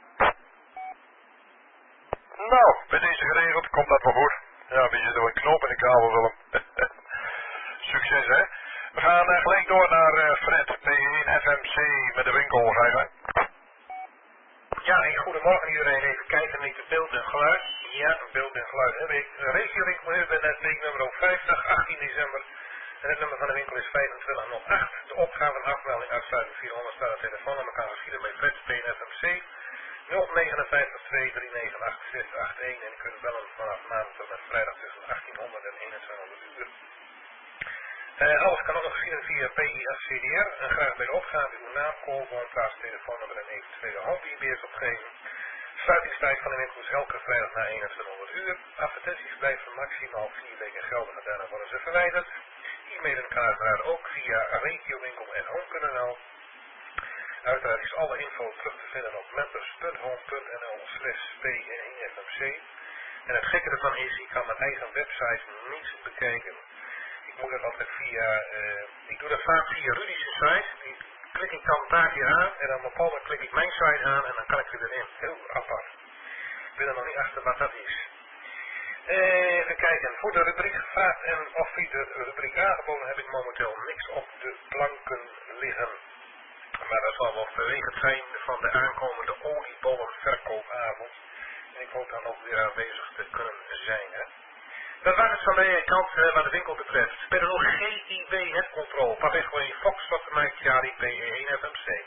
Nou, bij deze geregeld komt dat wel goed. Ja, een beetje door een knoop in de kabel, Willem. Succes, hè. We gaan gelijk door naar Fred, P1 FMC met de winkel, ga je gang. Ja, en goedemorgen iedereen. Even kijken naar het beeld en geluid. Ja, beeld en geluid heb ik. Regiowinkel hier bij netweek nummer 50, 18 december. En het nummer van de winkel is 2508. De opgave en afmelding uitsluitend 400 staat het telefoonnummer kan geschieden bij Fred, P1 FMC. 059 239 8681 en u kunt bellen vanaf maandag tot met vrijdag tussen 1800 en 2100 uur. Alles kan ook nog geschieden via PIFCDR en graag bij de opgave uw naam, callwoonplaats, telefoonnummer en eventuele home-IB's opgeven. Sluitingstijd van de winkel is elke vrijdag na 2100 uur. Advertenties blijven maximaal 4 weken geldig en daarna worden ze verwijderd. E-mailen kan uiteraard ook via regiowinkel@home.nl. Uiteraard is alle info terug te vinden op members.home.nl/P1FMC. En het gekke ervan is, ik kan mijn eigen website niet bekijken. Ik moet dat altijd ik doe dat vaak via Rudy's site. Die klik ik dan daar hier aan en dan op een bepaald moment klik ik mijn site aan en dan kan ik er erin. Heel apart. Ik ben er nog niet achter wat dat is. Even kijken. Voor de rubriek gevraagd en of via de rubriek aangeboden heb ik momenteel niks op de planken liggen. Maar dat zal wel verwegen zijn van de aankomende oliebollenverkoopavond. En ik hoop dan ook weer aanwezig te kunnen zijn. Hè. Dat was het van mijn kant wat de winkel betreft. Verder nog GIB het controle. Parijsway Foxtrot Mike Charlie P1 FMC.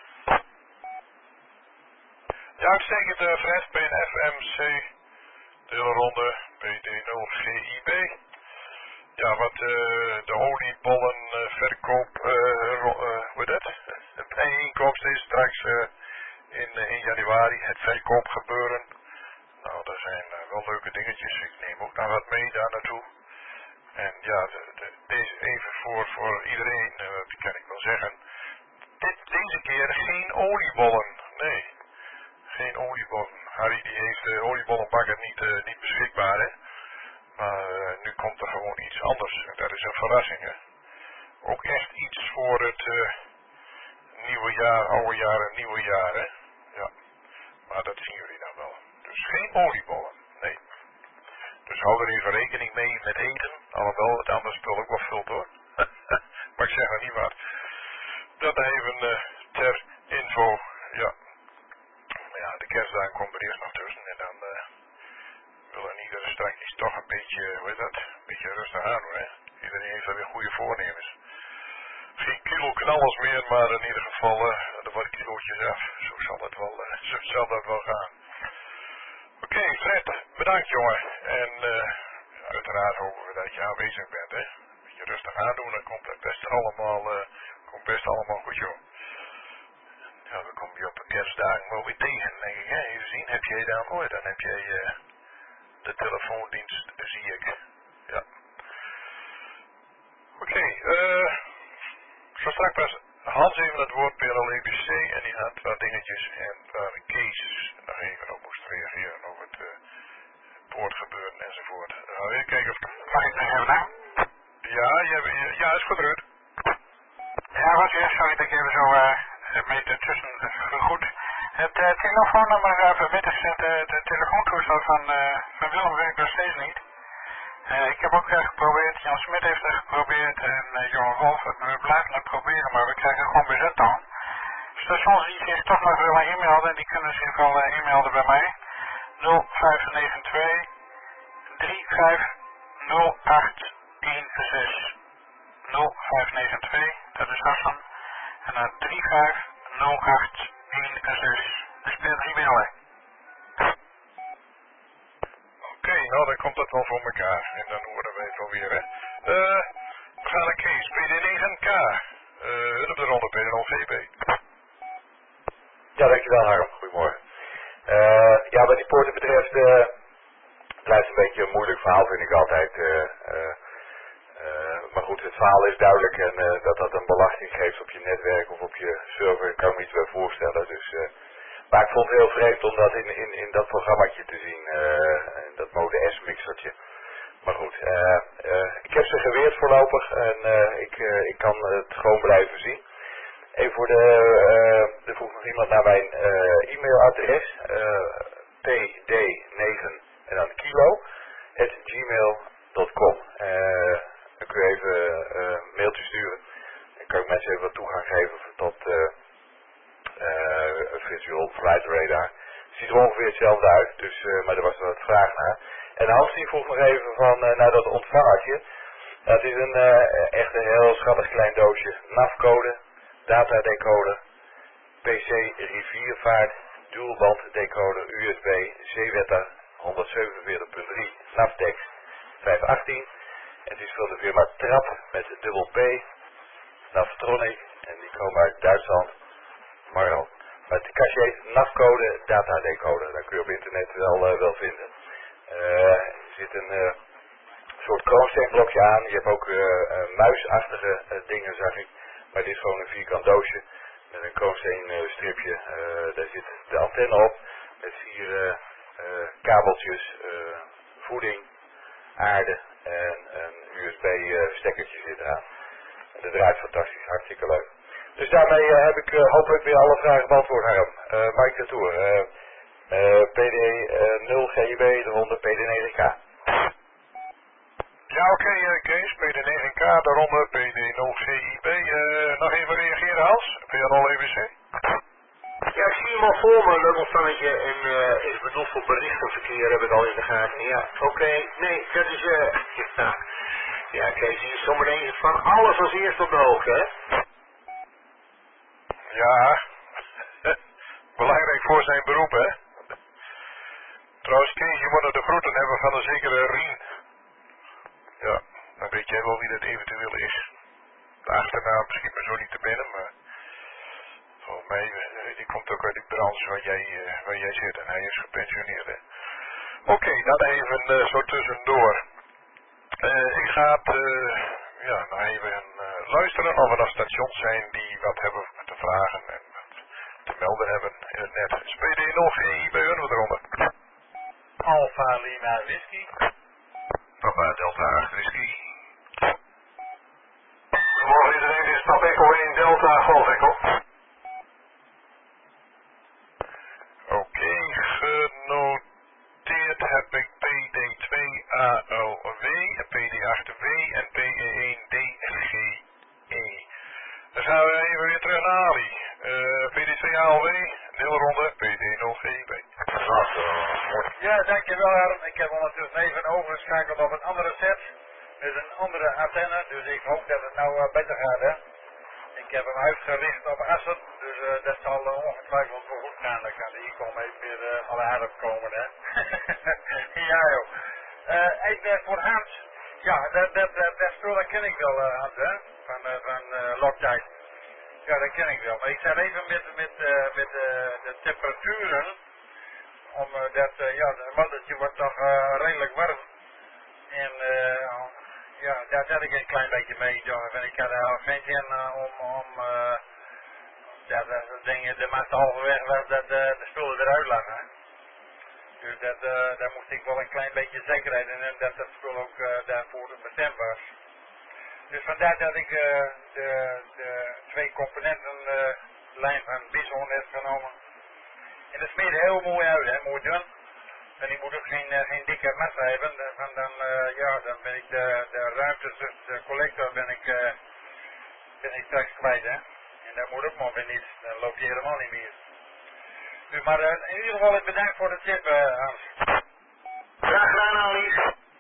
Ja, uitstekend Fred, P1 FMC. De hele ronde PD0 GIB. Ja, wat de oliebollenverkoop, hoe dat? De bijeenkomst is straks in januari, het verkoopgebeuren. Nou, dat zijn wel leuke dingetjes. Ik neem ook nog wat mee daar naartoe. En ja, deze even voor iedereen, kan ik wel zeggen. Deze keer geen oliebollen. Nee, geen oliebollen. Harry die heeft de oliebollenbakker niet beschikbaar, hè. Maar nu komt er gewoon iets anders. En dat is een verrassing, hè. Ook echt iets voor het nieuwe jaar, oude jaar en nieuwe jaar, hè. Ja, maar dat zien jullie dan wel. Dus geen oliebollen, nee. Dus hou er even rekening mee met eten. Alhoewel het anders spul ook wel vult, hoor. Maar ik zeg er niet wat. Dat even ter info, ja. Maar ja, de kerstdagen komt er eerst nog tussen en dan wil er iedere straks toch een beetje, hoe heet dat, een beetje rustig aan, hoor, hè. Iedereen heeft er weer goede voornemens. Geen kilo knallers meer, maar in ieder geval, er worden kilootjes af. Zo zal dat wel gaan. Oké, Fred, bedankt jongen. En uiteraard hopen we dat je aanwezig bent, hè. Een beetje rustig aandoen, dan komt het best allemaal goed, joh. Ja, dan kom je op de kerstdagen wel weer tegen, denk ik, hè. Even zien, heb jij dan, dan heb jij de telefoondienst, zie ik. Ja. Oké, zo straks was Hans even het woord PLEBC en die had wat dingetjes en waar Kees nog even op moest reageren over het poortgebeuren enzovoort. Nou, even kijken of... Mag ik nog even na? Ja, is goed, Ruud. Ja, wat is, sorry dat ik even zo mee ertussen goed. Het telefoonnummer vanmiddag, de telefoontoestel van Willem werkt nog steeds niet. Ik heb ook geprobeerd, Jan Smit heeft het geprobeerd en Johan Wolf. We blijven het proberen, maar we krijgen gewoon bezet dan. Stationsdienst is toch nog willen e-mailden en die kunnen zich wel e-mailden bij mij. 0592 350816. 0592, dat is Hassan. En dan 350816. Dus per 3 bellen. Oké, nou dan komt dat wel voor elkaar. En dan horen we het wel weer, hè. We gaan naar Kees, PD9K. Hulp de ronde, PD0GB. Ja, dankjewel Harm. Goedemorgen. Ja, wat die poorten betreft, blijft een beetje een moeilijk verhaal vind ik altijd. Maar goed, het verhaal is duidelijk en dat een belasting geeft op je netwerk of op je server, kan ik me iets bij voorstellen. Dus, maar ik vond het heel vreemd om dat in dat programmaatje te zien, in dat Mode S-mixertje. Maar goed, Ik heb ze geweerd voorlopig en ik kan het gewoon blijven zien. Even voor er vroeg nog iemand naar mijn e-mailadres. pd9 en dan kilo @gmail.com. Dan kun je even een mailtje sturen. Dan kan ik mensen even wat toegang geven tot Visual Flight Radar. Ziet er ongeveer hetzelfde uit, dus, maar er was wel wat vraag naar. En Hans die vroeg nog even van naar dat ontvangertje. Dat is echt een heel schattig klein doosje. NAV-code, datadecoder, PC riviervaart, dualbanddecoder, USB, zeewetter 147.3, Navtex 518. Het is van de firma Trap met dubbel P, Navtronic en die komen uit Duitsland. Marl. Met de cachet, NAV-code, datadecoder. Dat kun je op internet wel vinden. Er zit een soort kroonsteenblokje aan. Je hebt ook muisachtige dingen, zag ik. Maar dit is gewoon een vierkant doosje met een kroonsteenstripje. Daar zit de antenne op. Met 4 kabeltjes, voeding, aarde en een USB-stekkertje zit eraan. En dat draait fantastisch, hartstikke leuk. Dus daarmee heb ik hopelijk weer alle vragen beantwoord, Harm. Mike de Tour. PD 0 GIB, de 100 PD9K. Ja, oké, Kees. PD9K, daaronder PD0GIB. Nog even reageren, Hans? PNL-EWC? Ja, ik zie hem al voor me, dat ontstandetje. En is bedoeld voor berichtenverkeer, heb ik al in de gaten. Ja, oké. Nee, dat is... ja, Kees, die is zometeen van alles als eerst op de hoogte, hè? Ja, belangrijk voor zijn beroep, hè. Trouwens, Kees, je moet nog de groeten hebben van een zekere Rien. Ja, dan weet jij wel wie dat eventueel is. De achternaam misschien maar zo niet te binnen, maar volgens mij, die komt ook uit die branche waar jij zit en hij is gepensioneerd, hè. Oké, dan even zo tussendoor. Ik ga nog even luisteren of er nog stations zijn die wat hebben te vragen en wat te melden hebben in het net. Is PD nog GIB wat eronder? Alpha Lima Whisky. Papa Delta 8 Whisky. Goedemorgen iedereen, dit is Pap Echo 1 Delta Golf Echo. Oké, genoteerd heb ik PD2ALW, PD8W en PE1DGE. Dan gaan we even weer terug naar Ali. PD2ALW, deelronde, PD0GIB. Ja, dankjewel Harm. Ik heb ondertussen even overgeschakeld op een andere set. Met een andere antenne, dus ik hoop dat het nou beter gaat, hè. Ik heb hem uitgericht op Assen, dus dat zal ongetwijfeld wel goed gaan. Dan kan de ICOM even weer alle aarde komen, hè. Ja joh. Even voor Hans. Ja, dat spul dat ken ik wel, Hans, hè. Van Loctite. Ja, dat ken ik wel. Maar ik zat even met de temperaturen. Omdat het motortje wordt toch redelijk warm. En ja, daar zet ik een klein beetje mee, jongen. En ik had er geen zin om dat ding de maand halverwege was dat de spullen eruit lagen. Dus daar moest ik wel een klein beetje zekerheid in en dat spul ook daarvoor bestemd was. Dus vandaar dat ik de 2 componenten lijn van Bison heb genomen. En dat smeert heel mooi uit, hè, mooi dun. En ik moet ook geen dikke massa hebben, dan ben ik de ruimte tussen de collector ben ik straks kwijt, hè. En dat moet ook maar weer niet, dan loop je helemaal niet meer. Dus maar in ieder geval bedankt voor de tip, Hans. Graag gedaan, Ali.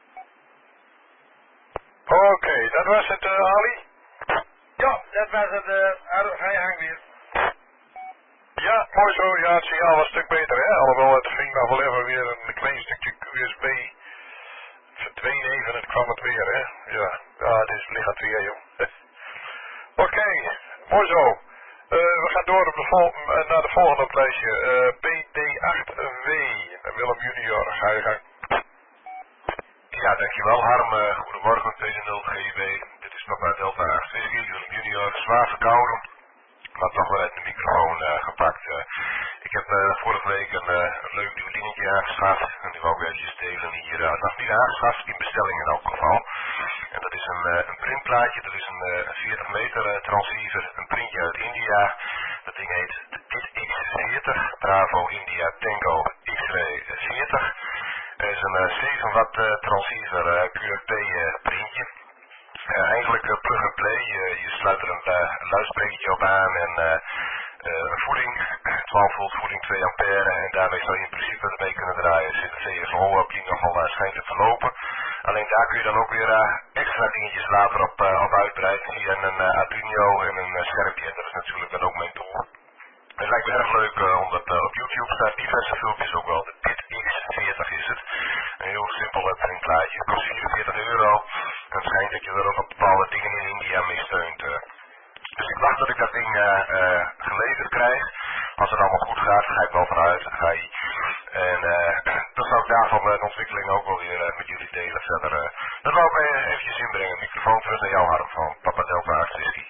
Oké, dat was het, Ali? Ja, dat was het, ga je gang weer. Ja, mooi zo. Ja, het signaal was een stuk beter, hè. Alhoewel, het ging nog wel even weer een klein stukje USB. Het verdween even en het kwam het weer, hè. Ja, het ligt het weer, joh. Oké, mooi zo. We gaan door naar de volgende op het lijstje. PD8W, Willem Junior, ga je gang. Ja, dankjewel Harm. Goedemorgen, PD0 GIB. Dit is Papa Delta 8 Whisky, Willem Junior, zwaar verkouden. Maar toch wel uit de microfoon gepakt. Ik heb vorige week een leuk nieuw dingetje aangeschaft. En die wou ik eventjes delen hier. Nog niet aangeschaft, in bestelling in elk geval. En dat is een printplaatje. Dat is een 40 meter transceiver, een printje uit India. Dat ding heet de PIT-X40, Bravo India Tango X-Ray 40. Het is een 7 watt transceiver QFP printje. Eigenlijk plug and play, je sluit er een luidsprekertje op aan en een voeding, 12 volt voeding, 2 ampère en daarmee zou je in principe ermee kunnen draaien. Er zit een CSO op die nogal schijnt te verlopen. Alleen daar kun je dan ook weer extra dingetjes later op uitbreiden via een Arduino en een schermpje. Dat is natuurlijk dan ook mijn doel. Het lijkt me erg leuk omdat op YouTube staat diverse filmpjes ook wel. De PIT-X40 is het. Een heel simpel printplaatje. Het kost €44. En het schijnt dat je er ook op bepaalde dingen in India mee steunt. Dus ik wacht tot ik dat ding geleverd krijg. Als het allemaal goed gaat, ga ik wel vanuit. En dan zou ik daarvan de ontwikkeling ook wel weer met jullie delen verder. Dat wou ik eventjes inbrengen. Microfoon terug naar jou, Harm, van Papa Delta 8 Whisky.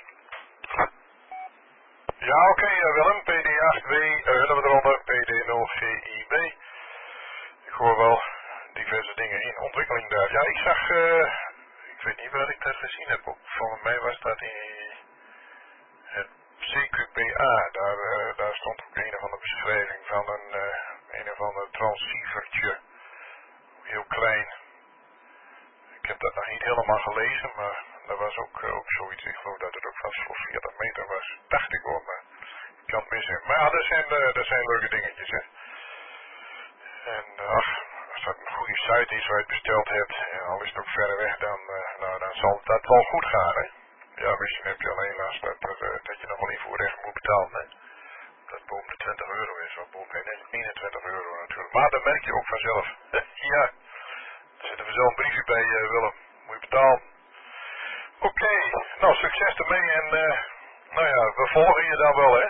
Ja, oké, Willem, PD8W, hebben we eronder, PD0GIB. Ik hoor wel diverse dingen in ontwikkeling daar. Ja, ik zag, ik weet niet waar ik dat gezien heb. Volgens mij was dat in het CQPA. Daar stond ook een of andere beschrijving van een of ander transceivertje. Heel klein. Ik heb dat nog niet helemaal gelezen, maar dat was ook zoiets. Ik geloof dat het ook vast voor 40 meter was. Dacht ik wel, maar ik kan het missen. Maar ja, dat zijn leuke dingetjes, hè. En als dat een goede site is waar je het besteld hebt, en al is het ook verder weg, dan zal dat wel goed gaan, hè. Ja, misschien heb je alleen last dat je nog wel invoerrecht moet betalen, hè. Dat boven de €20 is, of boven de €21 natuurlijk. Maar dat merk je ook vanzelf. Ja, er zit er vanzelf een briefje bij, Willem. Moet je betalen. Oké, nou succes ermee en nou ja, we volgen je dan wel, hè.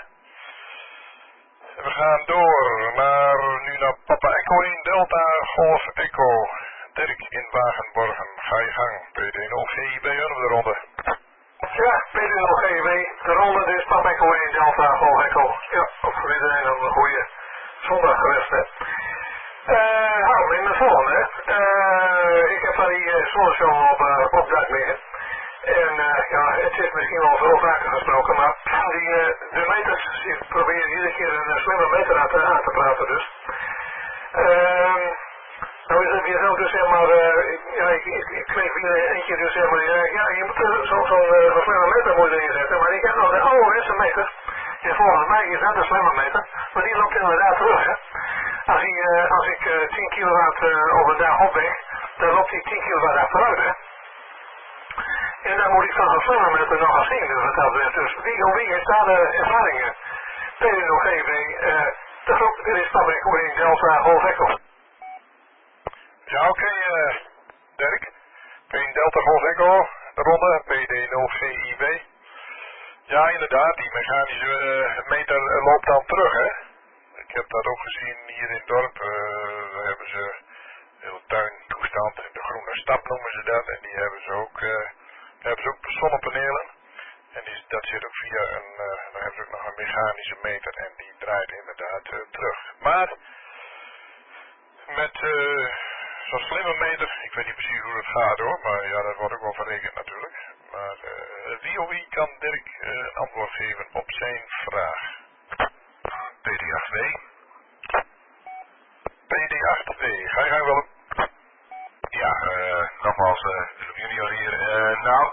We gaan door naar Papa Echo 1 Delta Golf Echo. Dirk in Wagenborgen. Ga je gang. PD0GIB de ronde. Ja, PD0GIB, de ronde, dit is Papa Echo 1 Delta Golf Echo. Ja, ook voor iedereen een goede zondag geweest, hè. Harm, in de volgende, ik heb van die zonneshow op dak liggen. En ja, het is misschien wel veel vaker gesproken, maar de meters, ik probeer iedere keer een slimme meter aan te praten dus. Nou is het weer zo, dus zeg maar, ja, ik kreeg weer eentje, dus zeg maar, ja, je moet zo'n slimme meter moeten inzetten, maar ik heb nog de ouderwetse meter, en volgens mij is dat een slimme meter, maar die loopt inderdaad terug, hè. Als ik 10 kilowatt op een dag opwek, dan loopt die 10 kilowatt achteruit, hè. En dan moet ik van een slimme meter nog gaan zien, dus wat dat betreft. Dus wie heeft daar de ervaringen? PD0GIB, de groep, dit is Papa Echo 1 Delta Golf Echo. Ja, oké, Dirk. P1 Delta Golf Echo, de ronde, PD0GIB. Ja, inderdaad, die mechanische meter loopt dan terug, hè. Ik heb dat ook gezien hier in het dorp. Daar hebben ze een hele tuintoestand, de groene stap noemen ze dat. En die hebben ze ook zonnepanelen. En dat zit ook via dan hebben ze ook nog een mechanische meter en die draait inderdaad terug. Maar met zo'n slimme meter, ik weet niet precies hoe het gaat hoor, maar ja, dat wordt ook wel verrekend natuurlijk. Maar wie kan Dirk een antwoord geven op zijn vraag? PD8W. PD8W, ga je wel op? Ja, nogmaals, junior hier. Nou,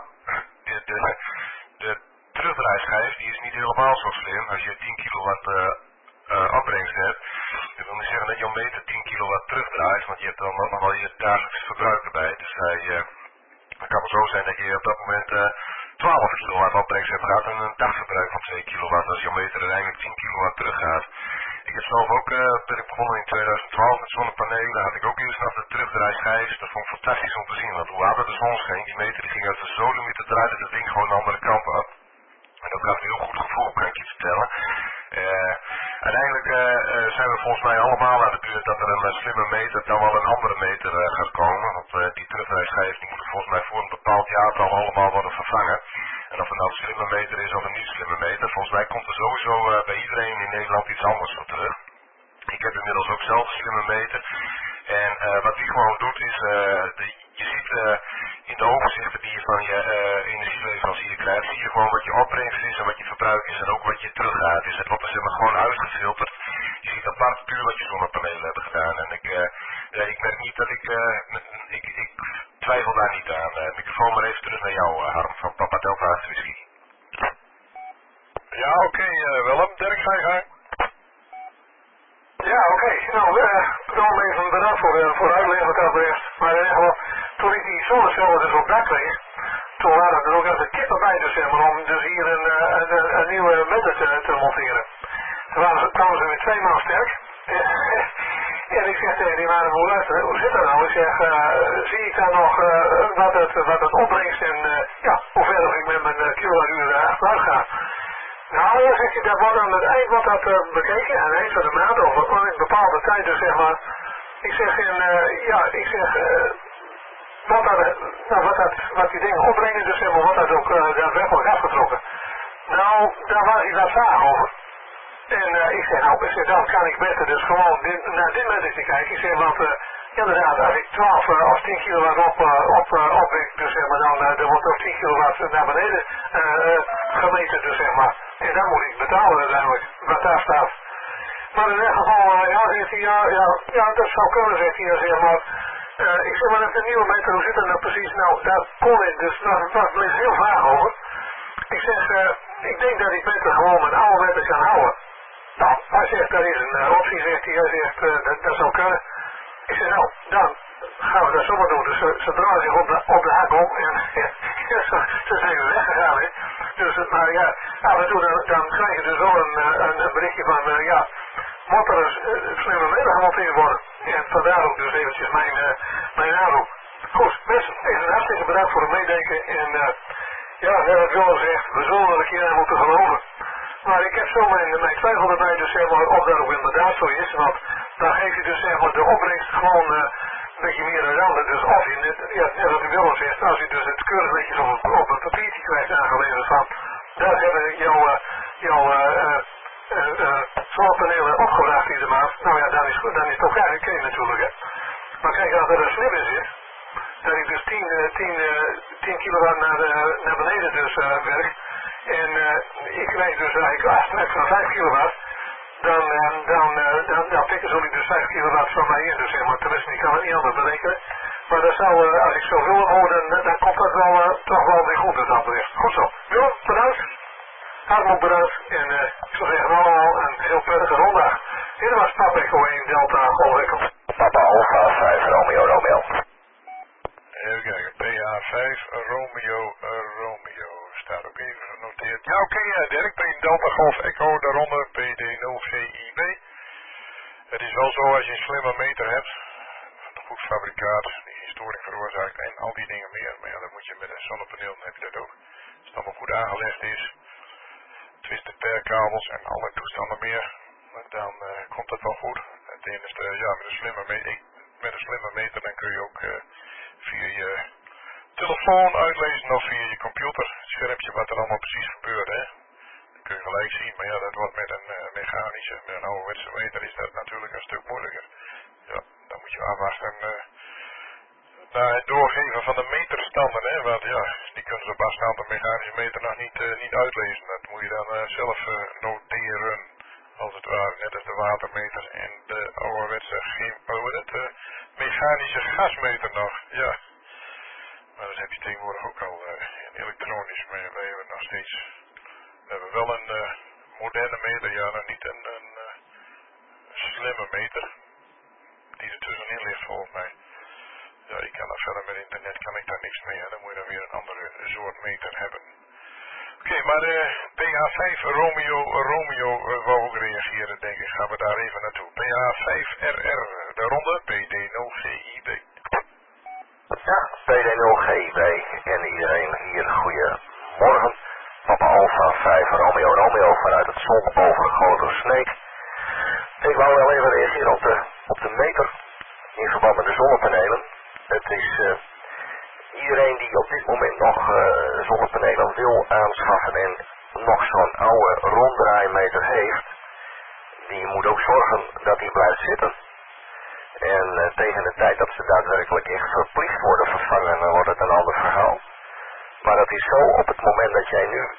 de terugdraaischijf die is niet helemaal zo slim. Als je 10 kilowatt opbrengst hebt, dat wil niet zeggen dat jouw meter 10 kilowatt terugdraait, want je hebt dan nog wel je dagelijks verbruik erbij. Dus het kan wel zo zijn dat je op dat moment 12 kilowatt opbrengst hebt gehad en een dagverbruik van 2 kilowatt als jouw meter uiteindelijk 10 kilowatt teruggaat. Ik heb zelf ook, ben ik begonnen in 2012 met zonnepanelen, had ik ook eerst nog de terugdraaischijf. Dat vond ik fantastisch om te zien, want hoe harder de zon scheen, die meter die ging uit de zodemieter, draaide dat ding gewoon de andere kant op. En dat gaf een heel goed gevoel, kan ik je vertellen. Uiteindelijk zijn we volgens mij allemaal aan de beurt dat er een slimme meter dan wel een andere meter gaat komen. Want die terugdraaischijf die moeten volgens mij voor een bepaald jaartal allemaal worden vervangen. En of het nou een slimme meter is of een niet slimme meter, volgens mij komt er sowieso bij iedereen in Nederland iets anders voor terug. Ik heb inmiddels ook zelf een slimme meter. En wat die gewoon doet is, je ziet in de overzichten die je van je energieleverancier krijgt, zie je gewoon wat je opbrengst is en wat je verbruik is en ook wat je teruggaat. Dus het wordt er zeg maar gewoon uitgefilterd. Je ziet apart puur wat je zonnepanelen hebben gedaan. En ik merk niet dat ik twijfel daar niet aan. Microfoon maar even terug naar jou, Harm, van Papa Delta Whisky. Ja, oké, Willem, Dirk, ga je gang. Ja, oké. Nou, daarom even bedankt voor de uitleg wat dat betreft. Maar in ieder geval, toen ik die zonnecellen dus op dak kreeg, toen waren er ook even kippen bij dus, zeg maar, om dus hier een nieuwe meter te monteren. Toen kwamen ze weer 2 maal sterk. En ik zeg tegen die man, hoe zit dat nou? Ik zeg, zie ik daar nog wat het opbrengst en hoe verder ik met mijn kilowattuur achteruit ga. Nou, dan zegt hij, dat wordt aan het eind wordt dat bekeken, aan het eind van de maand, of een bepaalde tijd dus, zeg maar. Ik zeg, wat die dingen opbrengen, dus zeg maar, wordt dat ook daadwerkelijk afgetrokken. Nou, daar was hij wat vaag over. En ik zeg, dan kan ik beter dus gewoon naar dit metertje kijken. Ik zeg, want inderdaad, als ik 12 of 10 kilowatt opwek, dus zeg maar, dan wordt ook 10 kilowatt naar beneden gemeten, dus zeg maar. En dan moet ik betalen uiteindelijk, wat daar staat. Maar in ieder geval, zegt hij, ja, dat zou kunnen, zegt hij, zeg maar. Ik zeg maar, dat is een nieuwe meter, hoe zit dat nou precies? Nou, daar kon ik, dus dat bleef heel vaag over. Ik zeg, ik denk dat ik beter gewoon mijn oude meter kan houden. Nou, hij zegt, dat is een optie, zegt hij. Hij zegt, dat zou kunnen. Ik zeg, nou, dan gaan we dat zomaar doen. Dus ze draaien zich op de hak om en ze zijn weer weggegaan, hè. Dus, maar ja, af en toe dan krijg je dus wel een berichtje van, moet er een slimme meter gemonteerd worden. En vandaar ook dus eventjes mijn aanroep. Goed, mensen, even hartstikke bedankt voor het meedenken. En net wat Willem zegt, we zullen er een keer aan moeten geloven. Maar ik heb zo mijn twijfel erbij, dus zeg maar, of dat ook inderdaad zo is. Want dan geef je dus zeg maar de opbrengst gewoon een beetje meer dan ander. Dus of je net wat Willem zegt, als je dus het keurig netjes op een papiertje krijgt aangeleverd van, daar hebben jouw zonnepanelen opgebracht in de maand. Nou ja, dan is het toch eigenlijk oké natuurlijk, hè. Maar kijk, als er een slim in zit, dat ik dus 10 kilowatt naar beneden dus werk. En ik krijg dus eigenlijk aftrek van 5 kilowatt. Dan pikken ze dus 5 kilowatt van mij in. Dus zeg maar, tenminste, ik kan het niet anders berekenen. Maar dat zou, als ik zoveel hoor, dan komt dat wel toch wel weer goed dus dat betreft. Goed zo. Willem, bedankt. Hartelijk bedankt. En ik zou zeggen allemaal een heel prettige zondag. Dit was Papa Echo 1 Delta Golf Echo. Papa Alpha 5 Romeo Romeo. Even kijken, PA5 Romeo. Staat ook even genoteerd. Ja, oké, Dirk, Delta Golf Echo, daaronder PD0GIB. Het is wel zo als je een slimme meter hebt, een goed fabrikaat, die geen storing veroorzaakt en al die dingen meer. Maar ja, dan moet je met een zonnepaneel, dan heb je dat ook. Als het allemaal goed aangelegd is, twisted pair-kabels en alle toestanden meer, dan komt dat wel goed. Het enige, met een slimme meter dan kun je ook via je telefoon uitlezen of via je computer, het schermpje wat er allemaal precies gebeurt, hè. Dat kun je gelijk zien, maar ja, dat wordt met een mechanische, met een ouderwetse meter is dat natuurlijk een stuk moeilijker. Ja, dan moet je afwachten naar het doorgeven van de meterstanden, hè, want ja, die kunnen ze op afstand de mechanische meter nog niet uitlezen. Dat moet je dan zelf noteren, als het ware, net als de watermeter en de ouderwetse mechanische gasmeter nog, ja. Maar dat heb je tegenwoordig ook al elektronisch, maar wij hebben nog steeds, we hebben wel een moderne meter, ja, nog niet een slimme meter, die er tussenin ligt volgens mij. Ja, ik kan er verder met internet, kan ik daar niks mee, dan moet je dan weer een andere soort meter hebben. Oké, maar PA5 Romeo wou ook reageren, denk ik, gaan we daar even naartoe. PA5RR, daaronder PD0GIB. Ja, PD0GIB en iedereen hier, goeiemorgen. Papa Alpha 5 Romeo vanuit het zonovergoten Sneek. Ik wou wel even reageren op de meter in verband met de zonnepanelen. Het is iedereen die op dit moment nog zonnepanelen wil aanschaffen en nog zo'n oude ronddraaimeter heeft, die moet ook zorgen dat die blijft zitten. En tegen de tijd dat ze daadwerkelijk echt verplicht worden vervangen, dan wordt het een ander verhaal. dat is zo, op het moment dat jij nu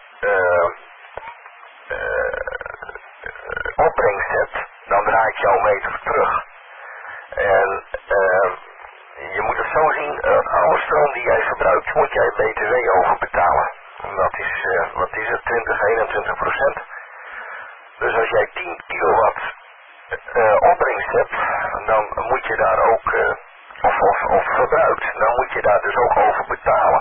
opbrengst hebt, dan draait jouw meter terug. En je moet het zo zien, alle stroom die jij verbruikt, moet jij BTW over betalen. Dat is, wat is het, 21%. Dus als jij 10 kilowatt opbrengst hebt, dan moet je daar ook, of verbruikt, dan moet je daar dus ook over betalen.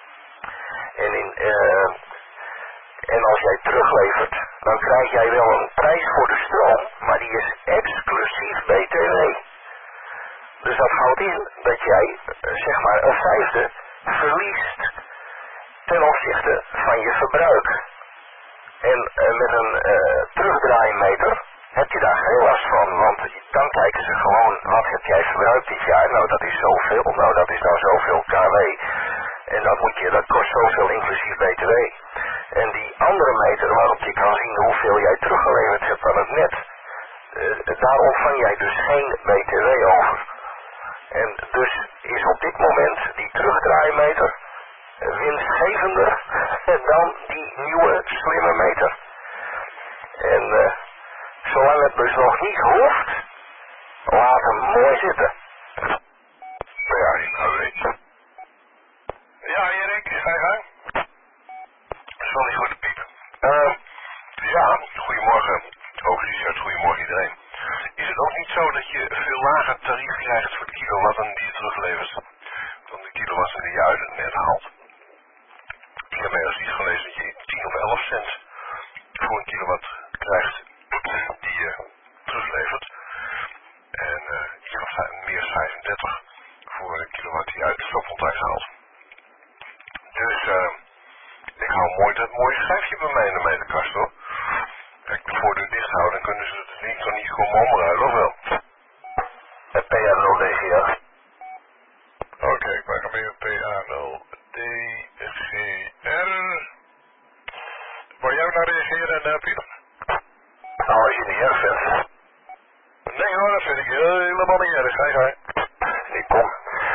En als jij teruglevert, dan krijg jij wel een prijs voor de stroom, maar die is exclusief BTW. Dus dat houdt in dat jij, zeg maar, een vijfde verliest ten opzichte van je verbruik. En met een terugdraaimeter heb je daar geen last van, want dan kijken ze gewoon, wat heb jij verbruikt dit jaar? Nou, dat is zoveel, nou, dat is dan zoveel kW. En dat kost zoveel inclusief BTW. En die andere meter waarop je kan zien hoeveel jij teruggeleverd hebt aan het net, daar ontvang jij dus geen BTW over. En dus is op dit moment die terugdraaimeter winstgevender dan die nieuwe slimme meter. En zolang het dus nog niet hoeft, laat hem mooi zitten. Ja, ik Ja, Erik, ga je gang. Sorry voor de piep. Ja, goedemorgen. Ook Richard, goedemorgen iedereen. Is het ook niet zo dat je veel lager tarief krijgt voor de kilowatten die je teruglevert dan de kilowatten die je uit het net haalt? Ik heb ergens iets gelezen dat je 10 of 11 cent voor een kilowatt krijgt die je teruglevert. En ik gaf meer 35 voor een kilowatt die je uit de fotovoltaïk haalt. Dus ik hou mooi dat mooie schijfje bij mij in de meterkast hoor. Kijk, de voordeur dicht houden, dan kunnen ze het niet komen omruilen, of wel? PA0DGR. Oké, ik maak hem even PA0DGR. Waar jij naar reageren, Pieter? Nou, als je het niet erg vindt. Nee hoor, dat vind ik helemaal niet erg. Ga. Ik kom.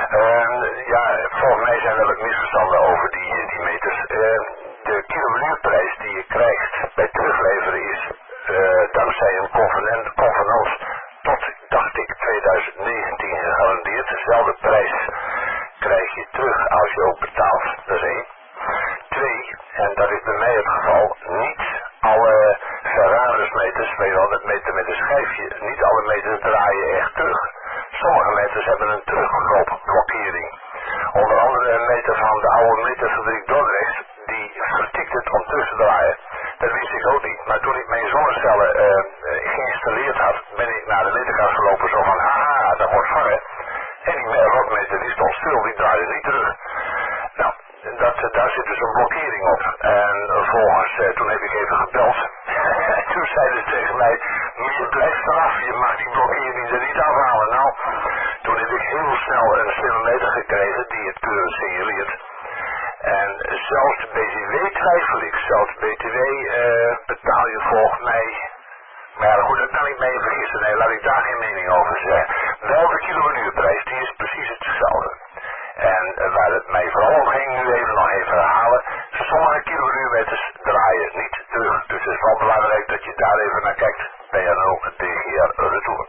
Ja, volgens mij zijn er wat misverstanden over die meters. De kilowattuurprijs die je krijgt bij terugleveren is dankzij een convenant tot, dacht ik, 2019 gegarandeerd. Dezelfde prijs krijg je terug als je ook betaalt. Dat is 1. 2, en dat is bij mij het geval, niet alle Ferraris-meters, weet je wel, dat meten met een schijfje, niet alle meters draaien echt terug. Sommige meters hebben een terugblokkering. Onder andere een meter van de oude meterfabriek Dordrecht, die vertikt het om terug te draaien. Dat wist ik ook niet. Maar toen ik mijn zonnecellen geïnstalleerd had, ben ik naar de meterkast gelopen zo van, haha, dat wordt vangen. En die rotmeter die stond stil, die draaide niet terug. Nou, daar zit dus een blokkering op. En vervolgens, toen heb ik even gebeld. Toen zeiden ze tegen mij, je blijft eraf, je mag die blokkering er niet afhalen. Nou, toen heb ik heel snel een slimme meter gekregen die het keurig signaleert. En zelfs de BTW twijfel ik. Zelfs BTW betaal je volgens mij. Maar ja, goed, daar kan ik mee vergissen. Nee, laat ik daar geen mening over zeggen. Wel de kilowattuurprijs, die is precies hetzelfde. En waar het mij vooral om ging, nu nog even herhalen. Sommige kilowattuurmeters draaien niet terug. Dus het is wel belangrijk dat je daar even naar kijkt. PA0 DGR retour.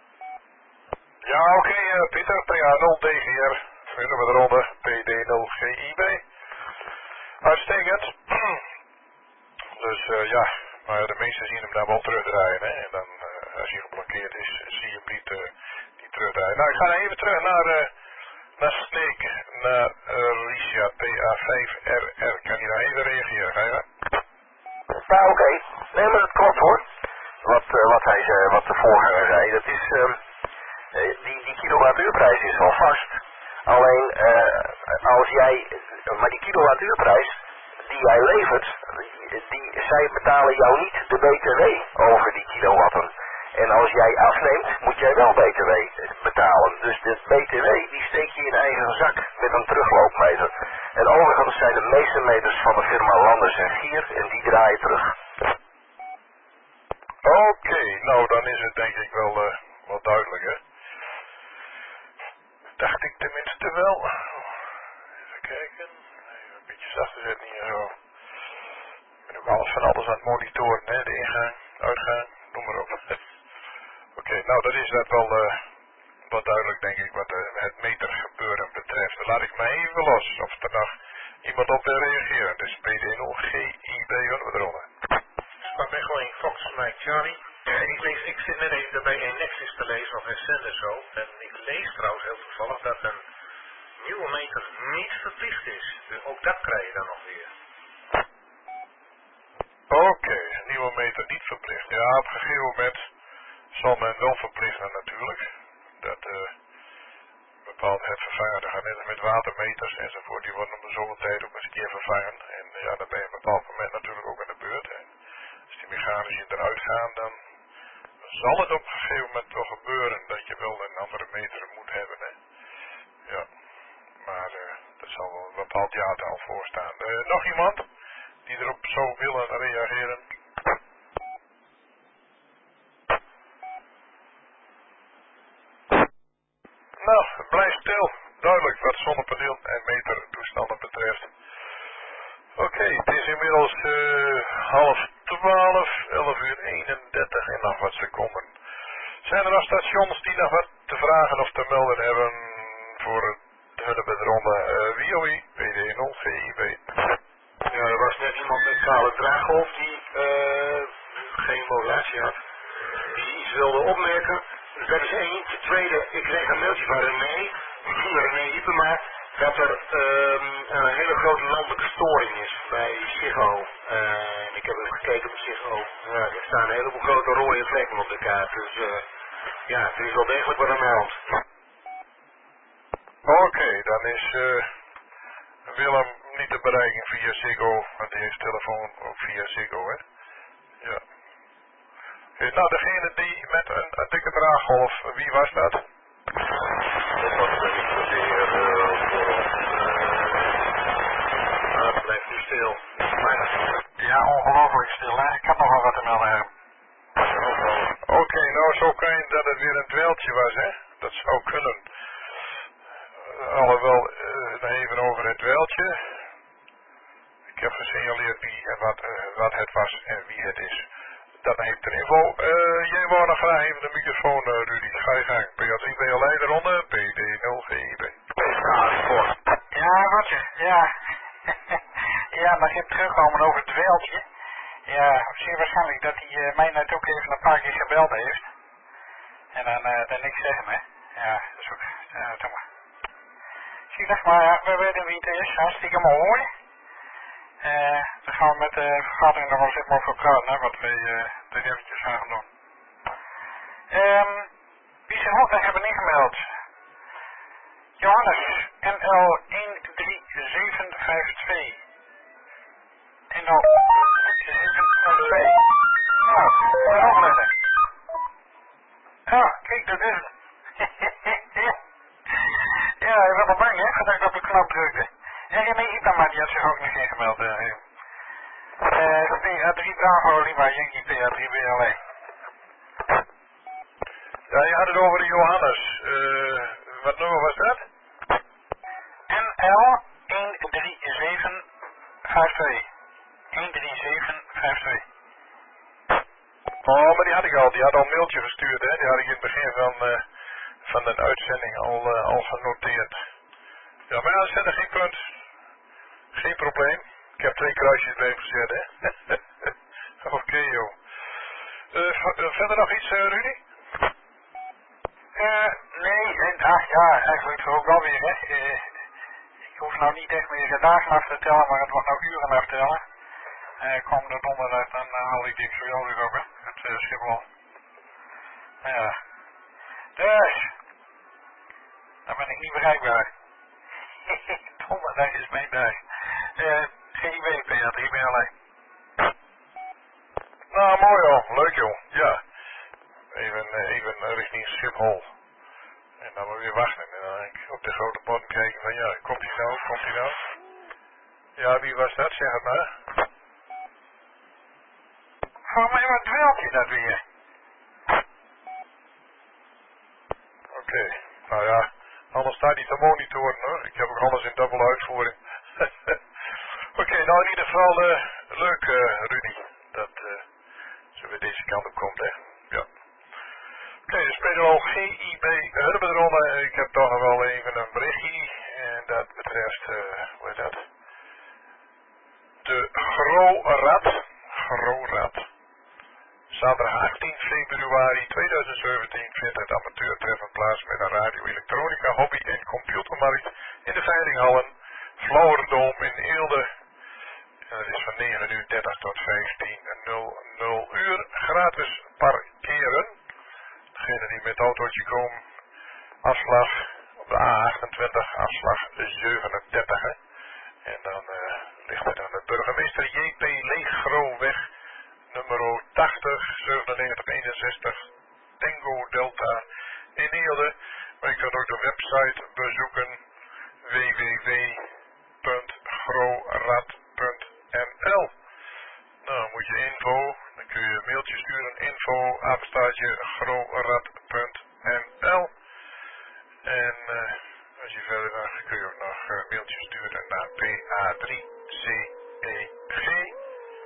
Ja, oké, Pieter, PA0 DGR. Vinden we eronder, PD0 GIB. Uitstekend. Dus ja, maar de meesten zien hem daar wel terugdraaien. Hè? En dan, als hij geblokkeerd is, zie je hem niet terugdraaien. Nou, ik ga even terug naar Sneek, naar Richard, PA5RR. Kan hij nou even reageren? Ga je dat? Ja, oké. Nee, maar dat klopt hoor. Wat de voorganger zei, dat is, die kilowattuurprijs is wel vast. Alleen, maar die kilowattuurprijs die jij levert, zij betalen jou niet de BTW over die kilowatten. En als jij afneemt, moet jij wel BTW betalen. Dus de BTW die steek je in eigen zak met een terugloopmeter. En overigens zijn de meeste meters van de firma Landers en Gier en die draaien terug. Oké, nou dan is het denk ik wel duidelijk hè. Dacht ik tenminste wel. Even kijken. Even een beetje zachter zetten hier zo. Ik ben ook alles van alles aan het monitoren, hè, de ingang, uitgang, noem maar op. Oké, nou dat is dat wel wat duidelijk denk ik wat het metergebeuren betreft. Laat ik maar even los of er nog iemand op wil reageren. Dus PD0GIB horen we eronder. Ik ben gewoon Fox Mike Charlie. Ik zit net even bij een Nexus te lezen of een zender zo. En ik lees trouwens heel toevallig dat een nieuwe meter niet verplicht is. Dus ook dat krijg je dan nog weer. Oké, nieuwe meter niet verplicht. Ja, op een gegeven moment zal men wel verplichten natuurlijk. Dat bepaalt het vervangen. Dat gaat net met watermeters enzovoort. Die worden om de zoveel tijd ook eens een keer vervangen. En ja, dan ben je op een bepaald moment natuurlijk ook aan de beurt. En als die mechanici eruit gaan, dan zal het op een gegeven moment wel gebeuren dat je wel een andere meter moet hebben. Hè? Ja, maar dat zal wel een bepaald jaartal voorstaan. Nog iemand die erop zou willen reageren? Nou, blijf stil. Duidelijk wat zonnepaneel en metertoestanden betreft. Oké, het is inmiddels 11:30, 11:31 en nog wat seconden. Zijn er nog stations die nog wat te vragen of te melden hebben voor het hulp met ronde WOI, PD0GIB? Ja, er was net iemand met kale draaggolf die geen modulatie had. Die iets wilde opmerken. Dus dat is één. Ten tweede, ik kreeg een mailtje van René Hypema, dat er een hele grote landelijke storing is bij Ziggo. Ik heb even gekeken op Ziggo. Ja, er staan een heleboel grote rode vlekken op de kaart. Dus ja, er is wel degelijk wat aan de hand. Oké, dan is Willem niet te bereiken via Ziggo, want die heeft telefoon ook via Ziggo, hè? Ja. Nou, degene die met een dikke draaggolf, wie was dat? Dat was niet zozeer het blijft nu stil. Ja, ongelooflijk stil, hè? Ik had nog wel wat te melden. Oké, nou zo kan je dat het weer een dweiltje was, hè? Dat zou kunnen. Alhoewel, even over het dweiltje. Ik heb gesignaleerd wie en wat het was en wie het is. Dat heeft er info. Jij wou nog graag even de microfoon, Rudy. Ga je gang. P3 ben je alleen eronder. PD0GIB. Ja, Roger. Ja. Ja, maar je terugkomen over het dweiltje. Ja, zeer waarschijnlijk dat hij mij net ook even een paar keer gebeld heeft. En dan niks zeggen, hè. Ja, dat is ook. Doe maar. Zie je, maar we weten wie het is. Hartstikke mooi. Dan gaan we met de vergadering nog wel eens even over praten, hè, wat wij er eventjes gaan doen. Wie zich ook nog hebben ingemeld? Johannes, NL13752. NL13752. Nou, erop letten. Ja, kijk, dat is het. Ja, ik was wel bang, hè, dat ik op de knop drukte. Ja, nee, maar die had zich ook nog ingemeld. PA3 Bravo Lima Yankee PA3 BLE. Ja, je had het over de Johannes. Wat nummer was dat? NL13752. 13752. Oh, maar die had ik al. Die had al een mailtje gestuurd, hè. Die had ik in het begin van de uitzending al genoteerd. Ja, maar dat is verder geen punt. Geen probleem. Ik heb 2 kruisjes bij gezet, hè. Oké, joh. Verder nog iets, Rudy? Nee, ja, eigenlijk ook wel weer, hè. Ik hoef nou niet echt meer dagen af te tellen, maar het wordt nou uren af te tellen. Komende donderdag, dan haal ik die XVL weer op, hè. Het Schiphol. Ja. Dus, dan ben ik niet bereikbaar. Donderdag is mijn dag. GIW, PA3 BLE. Nou, mooi joh. Leuk joh. Ja. Even richting Schiphol. En dan maar weer wachten. En dan op de grote bord kijken van ja, komt hij nou? Ja, wie was dat? Zeg het maar. Voor mij wat wilt je dat weer? Oké. Nou ja, anders staat hij te monitoren hoor. Ik heb ook alles in dubbele uitvoering. nou in ieder geval leuk Rudy, dat zo weer deze kant op komt, hè. Ja. Oké, de speler al GIB Hurberonde. Ik heb toch nog wel even een berichtje en dat betreft, hoe heet dat? De Grorad. Zaterdag 18 februari 2017 vindt het amateurtreffen plaats met een radio-elektronica, hobby- en computermarkt in de veilinghallen Flauwerdoom in Eelde. En dat is van 9:30 tot 15:00 uur. Gratis parkeren. Degene die met het autootje komen, afslag op de A28, afslag 37. Hè. En dan ligt er dan de burgemeester J.P. Leeggroweg, nummer 80, 9761, Tango Delta in Eelde. Maar je kunt ook de website bezoeken, www.grorad.nl. Nou, moet je info, dan kun je een mailtje sturen, info@grorad.nl. En als je verder gaat, kun je ook nog mailtjes sturen naar PA3CEG,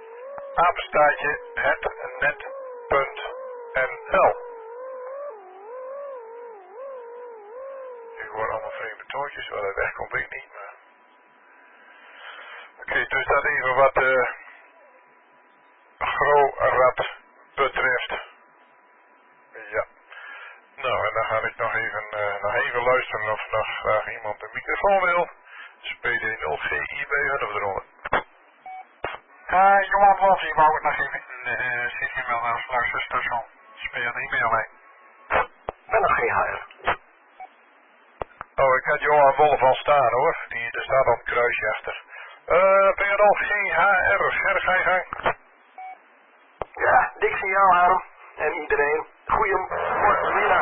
@hetnet.nl. Ik hoor allemaal vreemde toontjes, waar dat wegkomt weet ik niet, maar... Oké, dus dat even wat Grorad betreft. Ja. Nou, en dan ga ik nog even luisteren of nog graag iemand de microfoon wil. PD0GIB, hadden we eronder. Johan Wolf, ik wou het nog even zit hier wel aan het luisterstation. Speel niet meer mee. Ben nog geen HR. Oh, ik had Johan Wolf al staan hoor. Er staat al een kruisje achter. PD0GHR, Gerrit, ga je gang. Ja, dik signaal, Harm. En iedereen. Goedemiddag.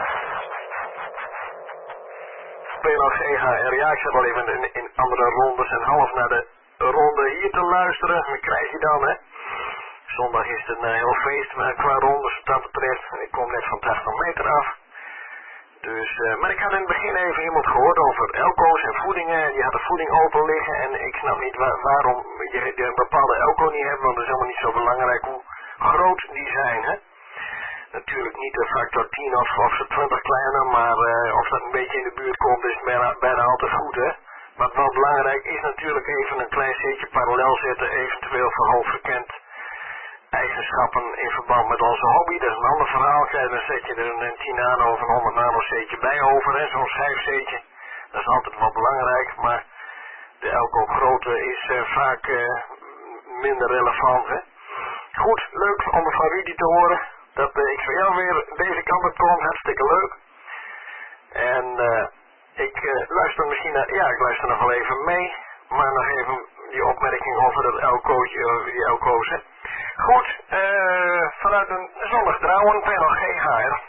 PLG-HR, ja, ik zat al even in andere rondes en half naar de ronde hier te luisteren. Wat krijg je dan, hè? Zondag is het een heel feest qua rondes wat dat betreft. En ik kom net van 80 meter af. Dus, maar ik had in het begin even iemand gehoord over elko's en voedingen. Die had de voeding open liggen en ik snap niet waarom je een bepaalde elko niet hebt, want dat is helemaal niet zo belangrijk hoe groot die zijn, hè. Natuurlijk niet de factor 10 of ze 20 kleiner, maar of dat een beetje in de buurt komt is bijna altijd goed, hè. Wat wel belangrijk is natuurlijk even een klein setje parallel zetten, eventueel voor hoofdverkend eigenschappen in verband met onze hobby. Dat is een ander verhaal. Dan zet je er een 10 nano of een 100 nano setje bij over, hè, zo'n schijfsetje. Dat is altijd wel belangrijk, maar de elko grootte is vaak minder relevant, hè. Goed, leuk om van Rudy te horen dat ik van jou weer deze kant op kom. Hartstikke leuk. En ik luister misschien naar, ja, ik luister nog wel even mee, maar nog even die opmerking over dat elkootje, die elko's, hè. Goed, vanuit een zonnig trouwen, PLG-HR.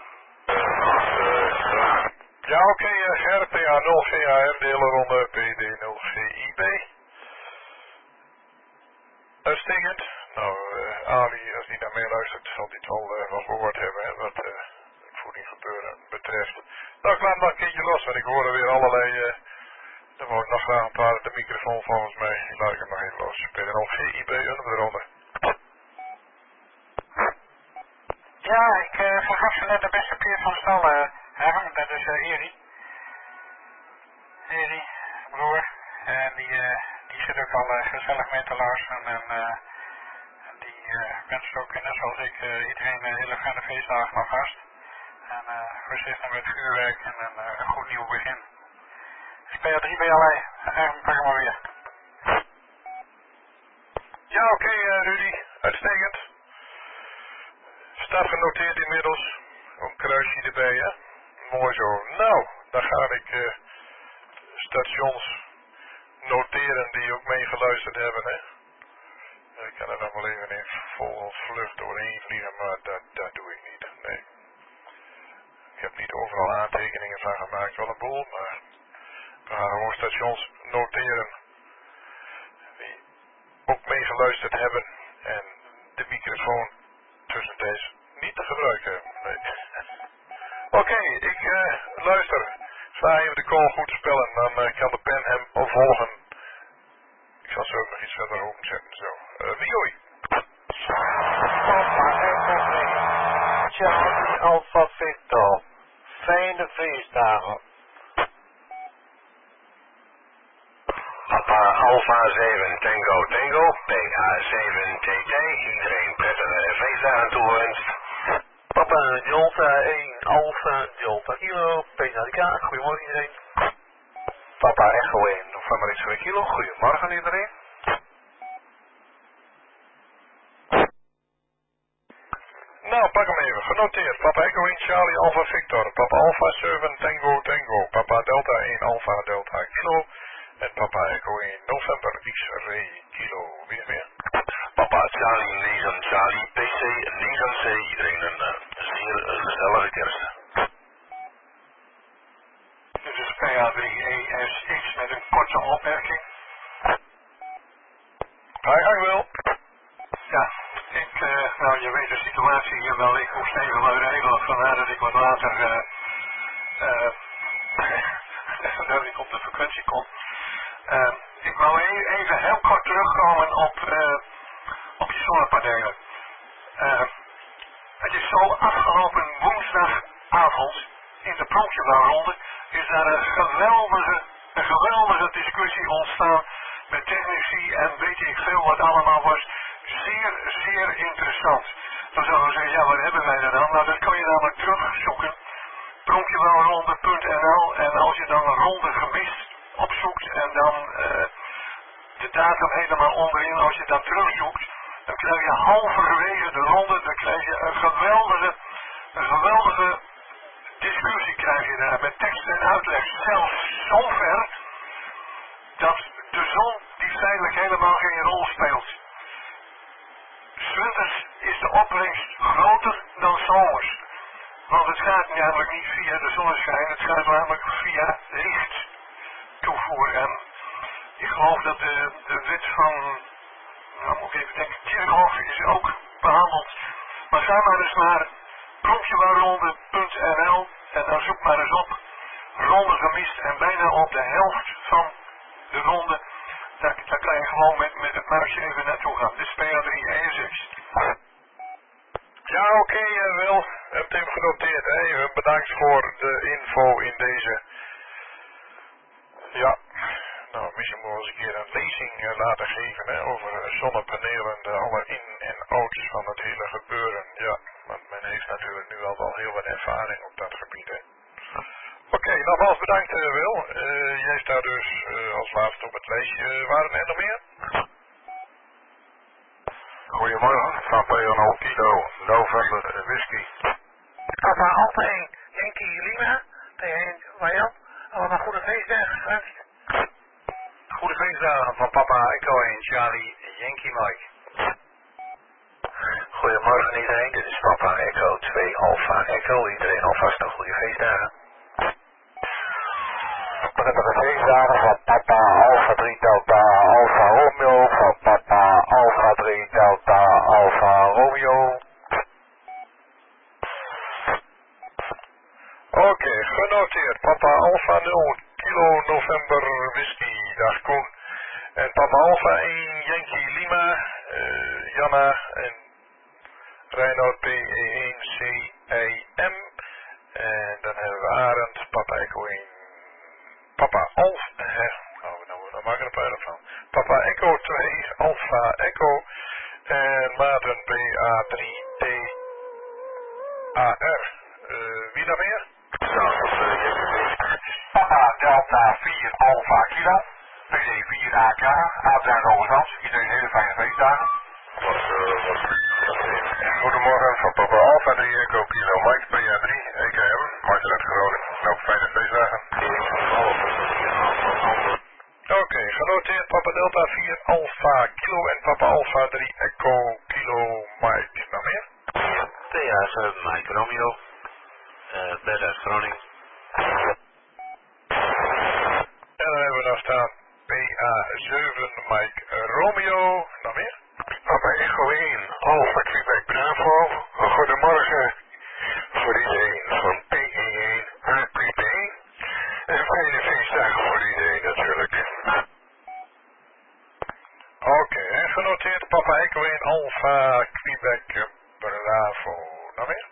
Ja, oké, Gerrit, PA0GHR, delen ronde PD0GIB. Uitstekend. Nou, Ali, als hij naar mij luistert, zal hij het wel gehoord hebben, hè, wat voeding gebeuren betreft. Nou, ik laat nog een keertje los, want ik hoor er weer allerlei... Dan wou ik nog graag een paar de microfoon volgens mij. Die laat ik hem nog even los. PD0GIB, onder de ronde. Ja, ik vergaf ze net de beste peer van stal, Herm, dat is Eri. Eri, broer. En die zit ook al gezellig mee te luisteren en die wenst ook, net zoals ik, iedereen hele fijne feestdagen nog vast. En voorzichtig met vuurwerk en een goed nieuw begin. SPA3 BLA, Herm, pak hem maar weer. Ja, oké, Rudy, uitstekend. Staat genoteerd inmiddels. Een kruisje erbij, hè. Mooi zo. Nou, dan ga ik stations noteren die ook meegeluisterd hebben, hè. Ik kan er nog wel even in vol vlucht doorheen vliegen, maar dat doe ik niet. Nee. Ik heb niet overal aantekeningen van gemaakt, wel een boel, maar we gaan gewoon stations noteren die ook meegeluisterd hebben en de microfoon tussentijds niet te gebruiken. Nee. Oké, ik luister. Ik ga even de call goed spellen, dan kan de pen hem volgen. Ik zal zal zo nog iets verder open zetten. Zo. Migooi. Papa Echo 3, Charlie Alpha Victor. Fijne feestdagen. Papa Alpha 7 Tango Tango, PA7 TT, iedereen prettige feestdagen toegewenst. Papa Delta 1 Alpha Delta Kilo, PZK. Goedemorgen iedereen. Papa Echo 1 November X-ray Kilo, goedemorgen iedereen. Nou, pak hem even, genoteerd. Papa Echo 1 Charlie Alpha Victor, Papa Alpha 7 Tango Tango, Papa Delta 1 Alpha Delta Kilo en Papa Echo 1 November X-ray Kilo. Wie meer? Papa Charlie Nissan Charlie PC Nissan C, iedereen een zeer gezellige kerst. Dit is PA3ESX met een korte opmerking. Ga je wel. Ja, nou je weet de situatie hier wel, ik moest even uit Nederland, vandaar dat ik wat later dat ik op de frequentie kom. Ik wou even heel kort terugkomen op je zonnepanelen. Het is zo, afgelopen woensdagavond in de Pronkjebouwronde is daar een geweldige discussie ontstaan met technici en weet ik veel wat allemaal was. Zeer interessant. Dan zouden we zeggen, ja, wat hebben wij er dan? Nou, dat kan je namelijk terugzoeken. Pronkjebouwronde.nl en als je dan een ronde gemist opzoekt en dan de datum helemaal onderin, als je dat terugzoekt, dan krijg je halverwege de ronde, dan krijg je een geweldige discussie krijg je daar met tekst en uitleg. Zelfs zover dat de zon die feitelijk helemaal geen rol speelt. 's Winters is de opbrengst groter dan 's zomers. Want het gaat namelijk niet via de zonneschijn, het gaat namelijk via lichttoevoer. En ik geloof dat de wet van, nou moet ik even denken, Kirchhoff is ook behandeld. Maar ga maar eens naar pronkjebouwronde.nl en dan zoek maar eens op ronde gemist en bijna op de helft van de ronde. Daar kan je gewoon met het muisje even naartoe gaan. Dit is PA3ESX. Ja, oké, Wil. Hebt hem genoteerd. Even bedankt voor de info in deze. Ja, nou, misschien moeten we eens een keer een lezing laten geven hè, over zonnepanelen, de alle in- en outs van het hele gebeuren. Ja, want men heeft natuurlijk nu al wel heel wat ervaring op dat gebied. Hè. Oké, nogmaals bedankt Wil. Jij staat dus als laatste op het lijstje. Waren er nog meer? Goedemorgen, Papa Jan Kilo, November Whisky. Papa Alpha 1 Yankee Lima, P1 Wajan. Allemaal goede feestdagen gewenst. Goede feestdagen van Papa Echo 1 Charlie Yankee Mike. Goedemorgen iedereen, dit is Papa Echo 2 Alpha Echo. Iedereen alvast een goede feestdagen. Prettige feestdagen van Papa Alpha 3 Delta Alpha Romeo, van Papa Alpha 3 Delta Alpha Romeo. Oké, genoteerd. Papa Alpha 0 Kilo November Whisky, dag Koen. En Papa Alpha 1 Yankee Lima, Janna en Reinoud PE1 CIM. En dan hebben we Arend, Papa Echo 1. Papa Alpha, nou maken we er puinhoop van. Papa Echo 2 Alpha Echo. En Maarten PA3 TAR. Wie dan meer? Papa Delta 4 Alpha Kilo, PD4 AK, Adriaan Roosans, iedereen hele fijne feestdagen. Goedemorgen, van Papa Alpha 3 Echo Kilo Mike PA3 EKM, Martin uit Groningen. Nou, fijne feestdagen. Oké, genoteerd Papa Delta 4 Alpha Kilo en Papa Alpha 3 Echo Kilo Mike. Nog meer? PA7 Mike Romeo, Bed uit Groningen. En dan hebben we nog staan PA7 Mike Romeo. Nog meer? Papa Echo 1 Alpha Quebec Bravo. Goedemorgen voor iedereen van PE1 HQB. En fijne feestdagen voor iedereen natuurlijk. genoteerd. Papa Echo 1 Alpha Quebec Bravo. Nog meer?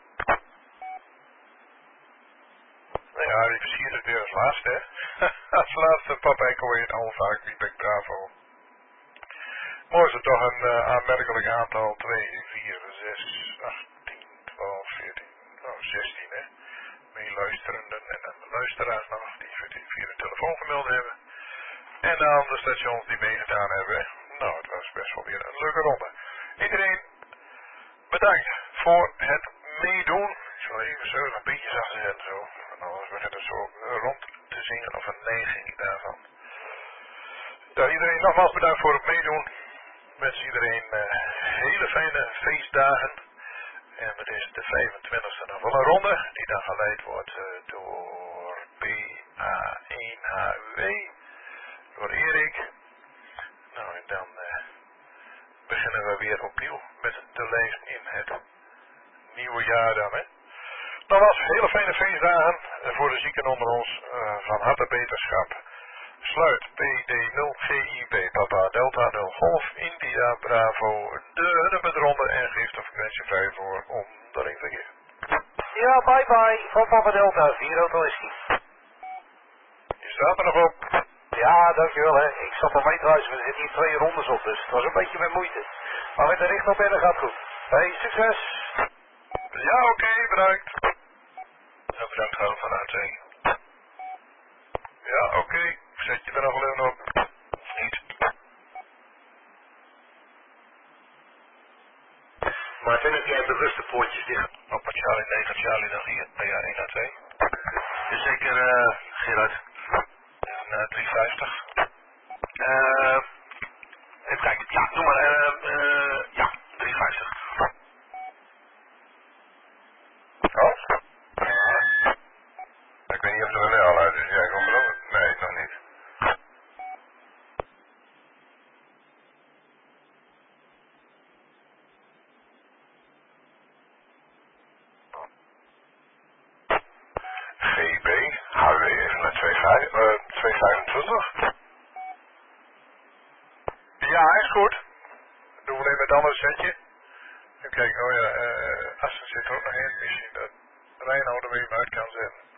Nou ja, die versiert het weer als laatste, hè. Als laatste Papa Echo 1 Alpha Quebec Bravo. Mooi is het toch een aanmerkelijk aantal. 2, 4, 6, 8, 10, 12, 14, 16, hè. Meeluisterenden en dan luisteraars nog die via de telefoon gemeld hebben. En dan de stations die meegedaan hebben. Nou, het was best wel weer een leuke ronde. Iedereen bedankt voor het meedoen. Ik zal even zo een beetje zachter zetten zo. En anders begint het zo rond te zingen of een neiging daarvan. Ja, iedereen nogmaals bedankt voor het meedoen. Ik wens iedereen hele fijne feestdagen. En het is de 25e van een ronde die dan geleid wordt door PA1HUW. Door Erik. Nou, en dan beginnen we weer opnieuw met de lijst in het nieuwe jaar dan, hè. Nogmaals, hele fijne feestdagen. En voor de zieken onder ons van harte beterschap. Sluit PD0GIB Papa Delta 0 Golf India Bravo de hunebedronde en geeft de frequentie vrij voor onderling verkeer. Ja, bye bye. Van Papa Delta 4 Hotel Whisky. Je staat er nog op. Ja, dankjewel hè. Ik zat al mee te luisteren, we zitten hier 2 rondes op, dus het was een beetje met moeite. Maar met de richt op en dat gaat goed. Hey, succes! Ja, oké, bedankt. Ja, bedankt Harm van A2. Ja, oké. Zet je er nog wel even op? Of niet? Martin, heb jij bewust de poortjes dicht? Op Charlie 9, Charlie dan hier. Ja, 1 A2. Zeker, Gerard. En 350. Even kijken. Ja, doe maar. Ja, 350. Oh? Ik weet niet of er een al uit is. Jij komt er ook? Nee, nog niet. GB, HW, even naar 225. Ja, is goed. Doen we alleen met een ander setje. Even kijken, oh ja, Assen zit er ook nog in. Misschien dat Reinoud er weer uit kan zetten.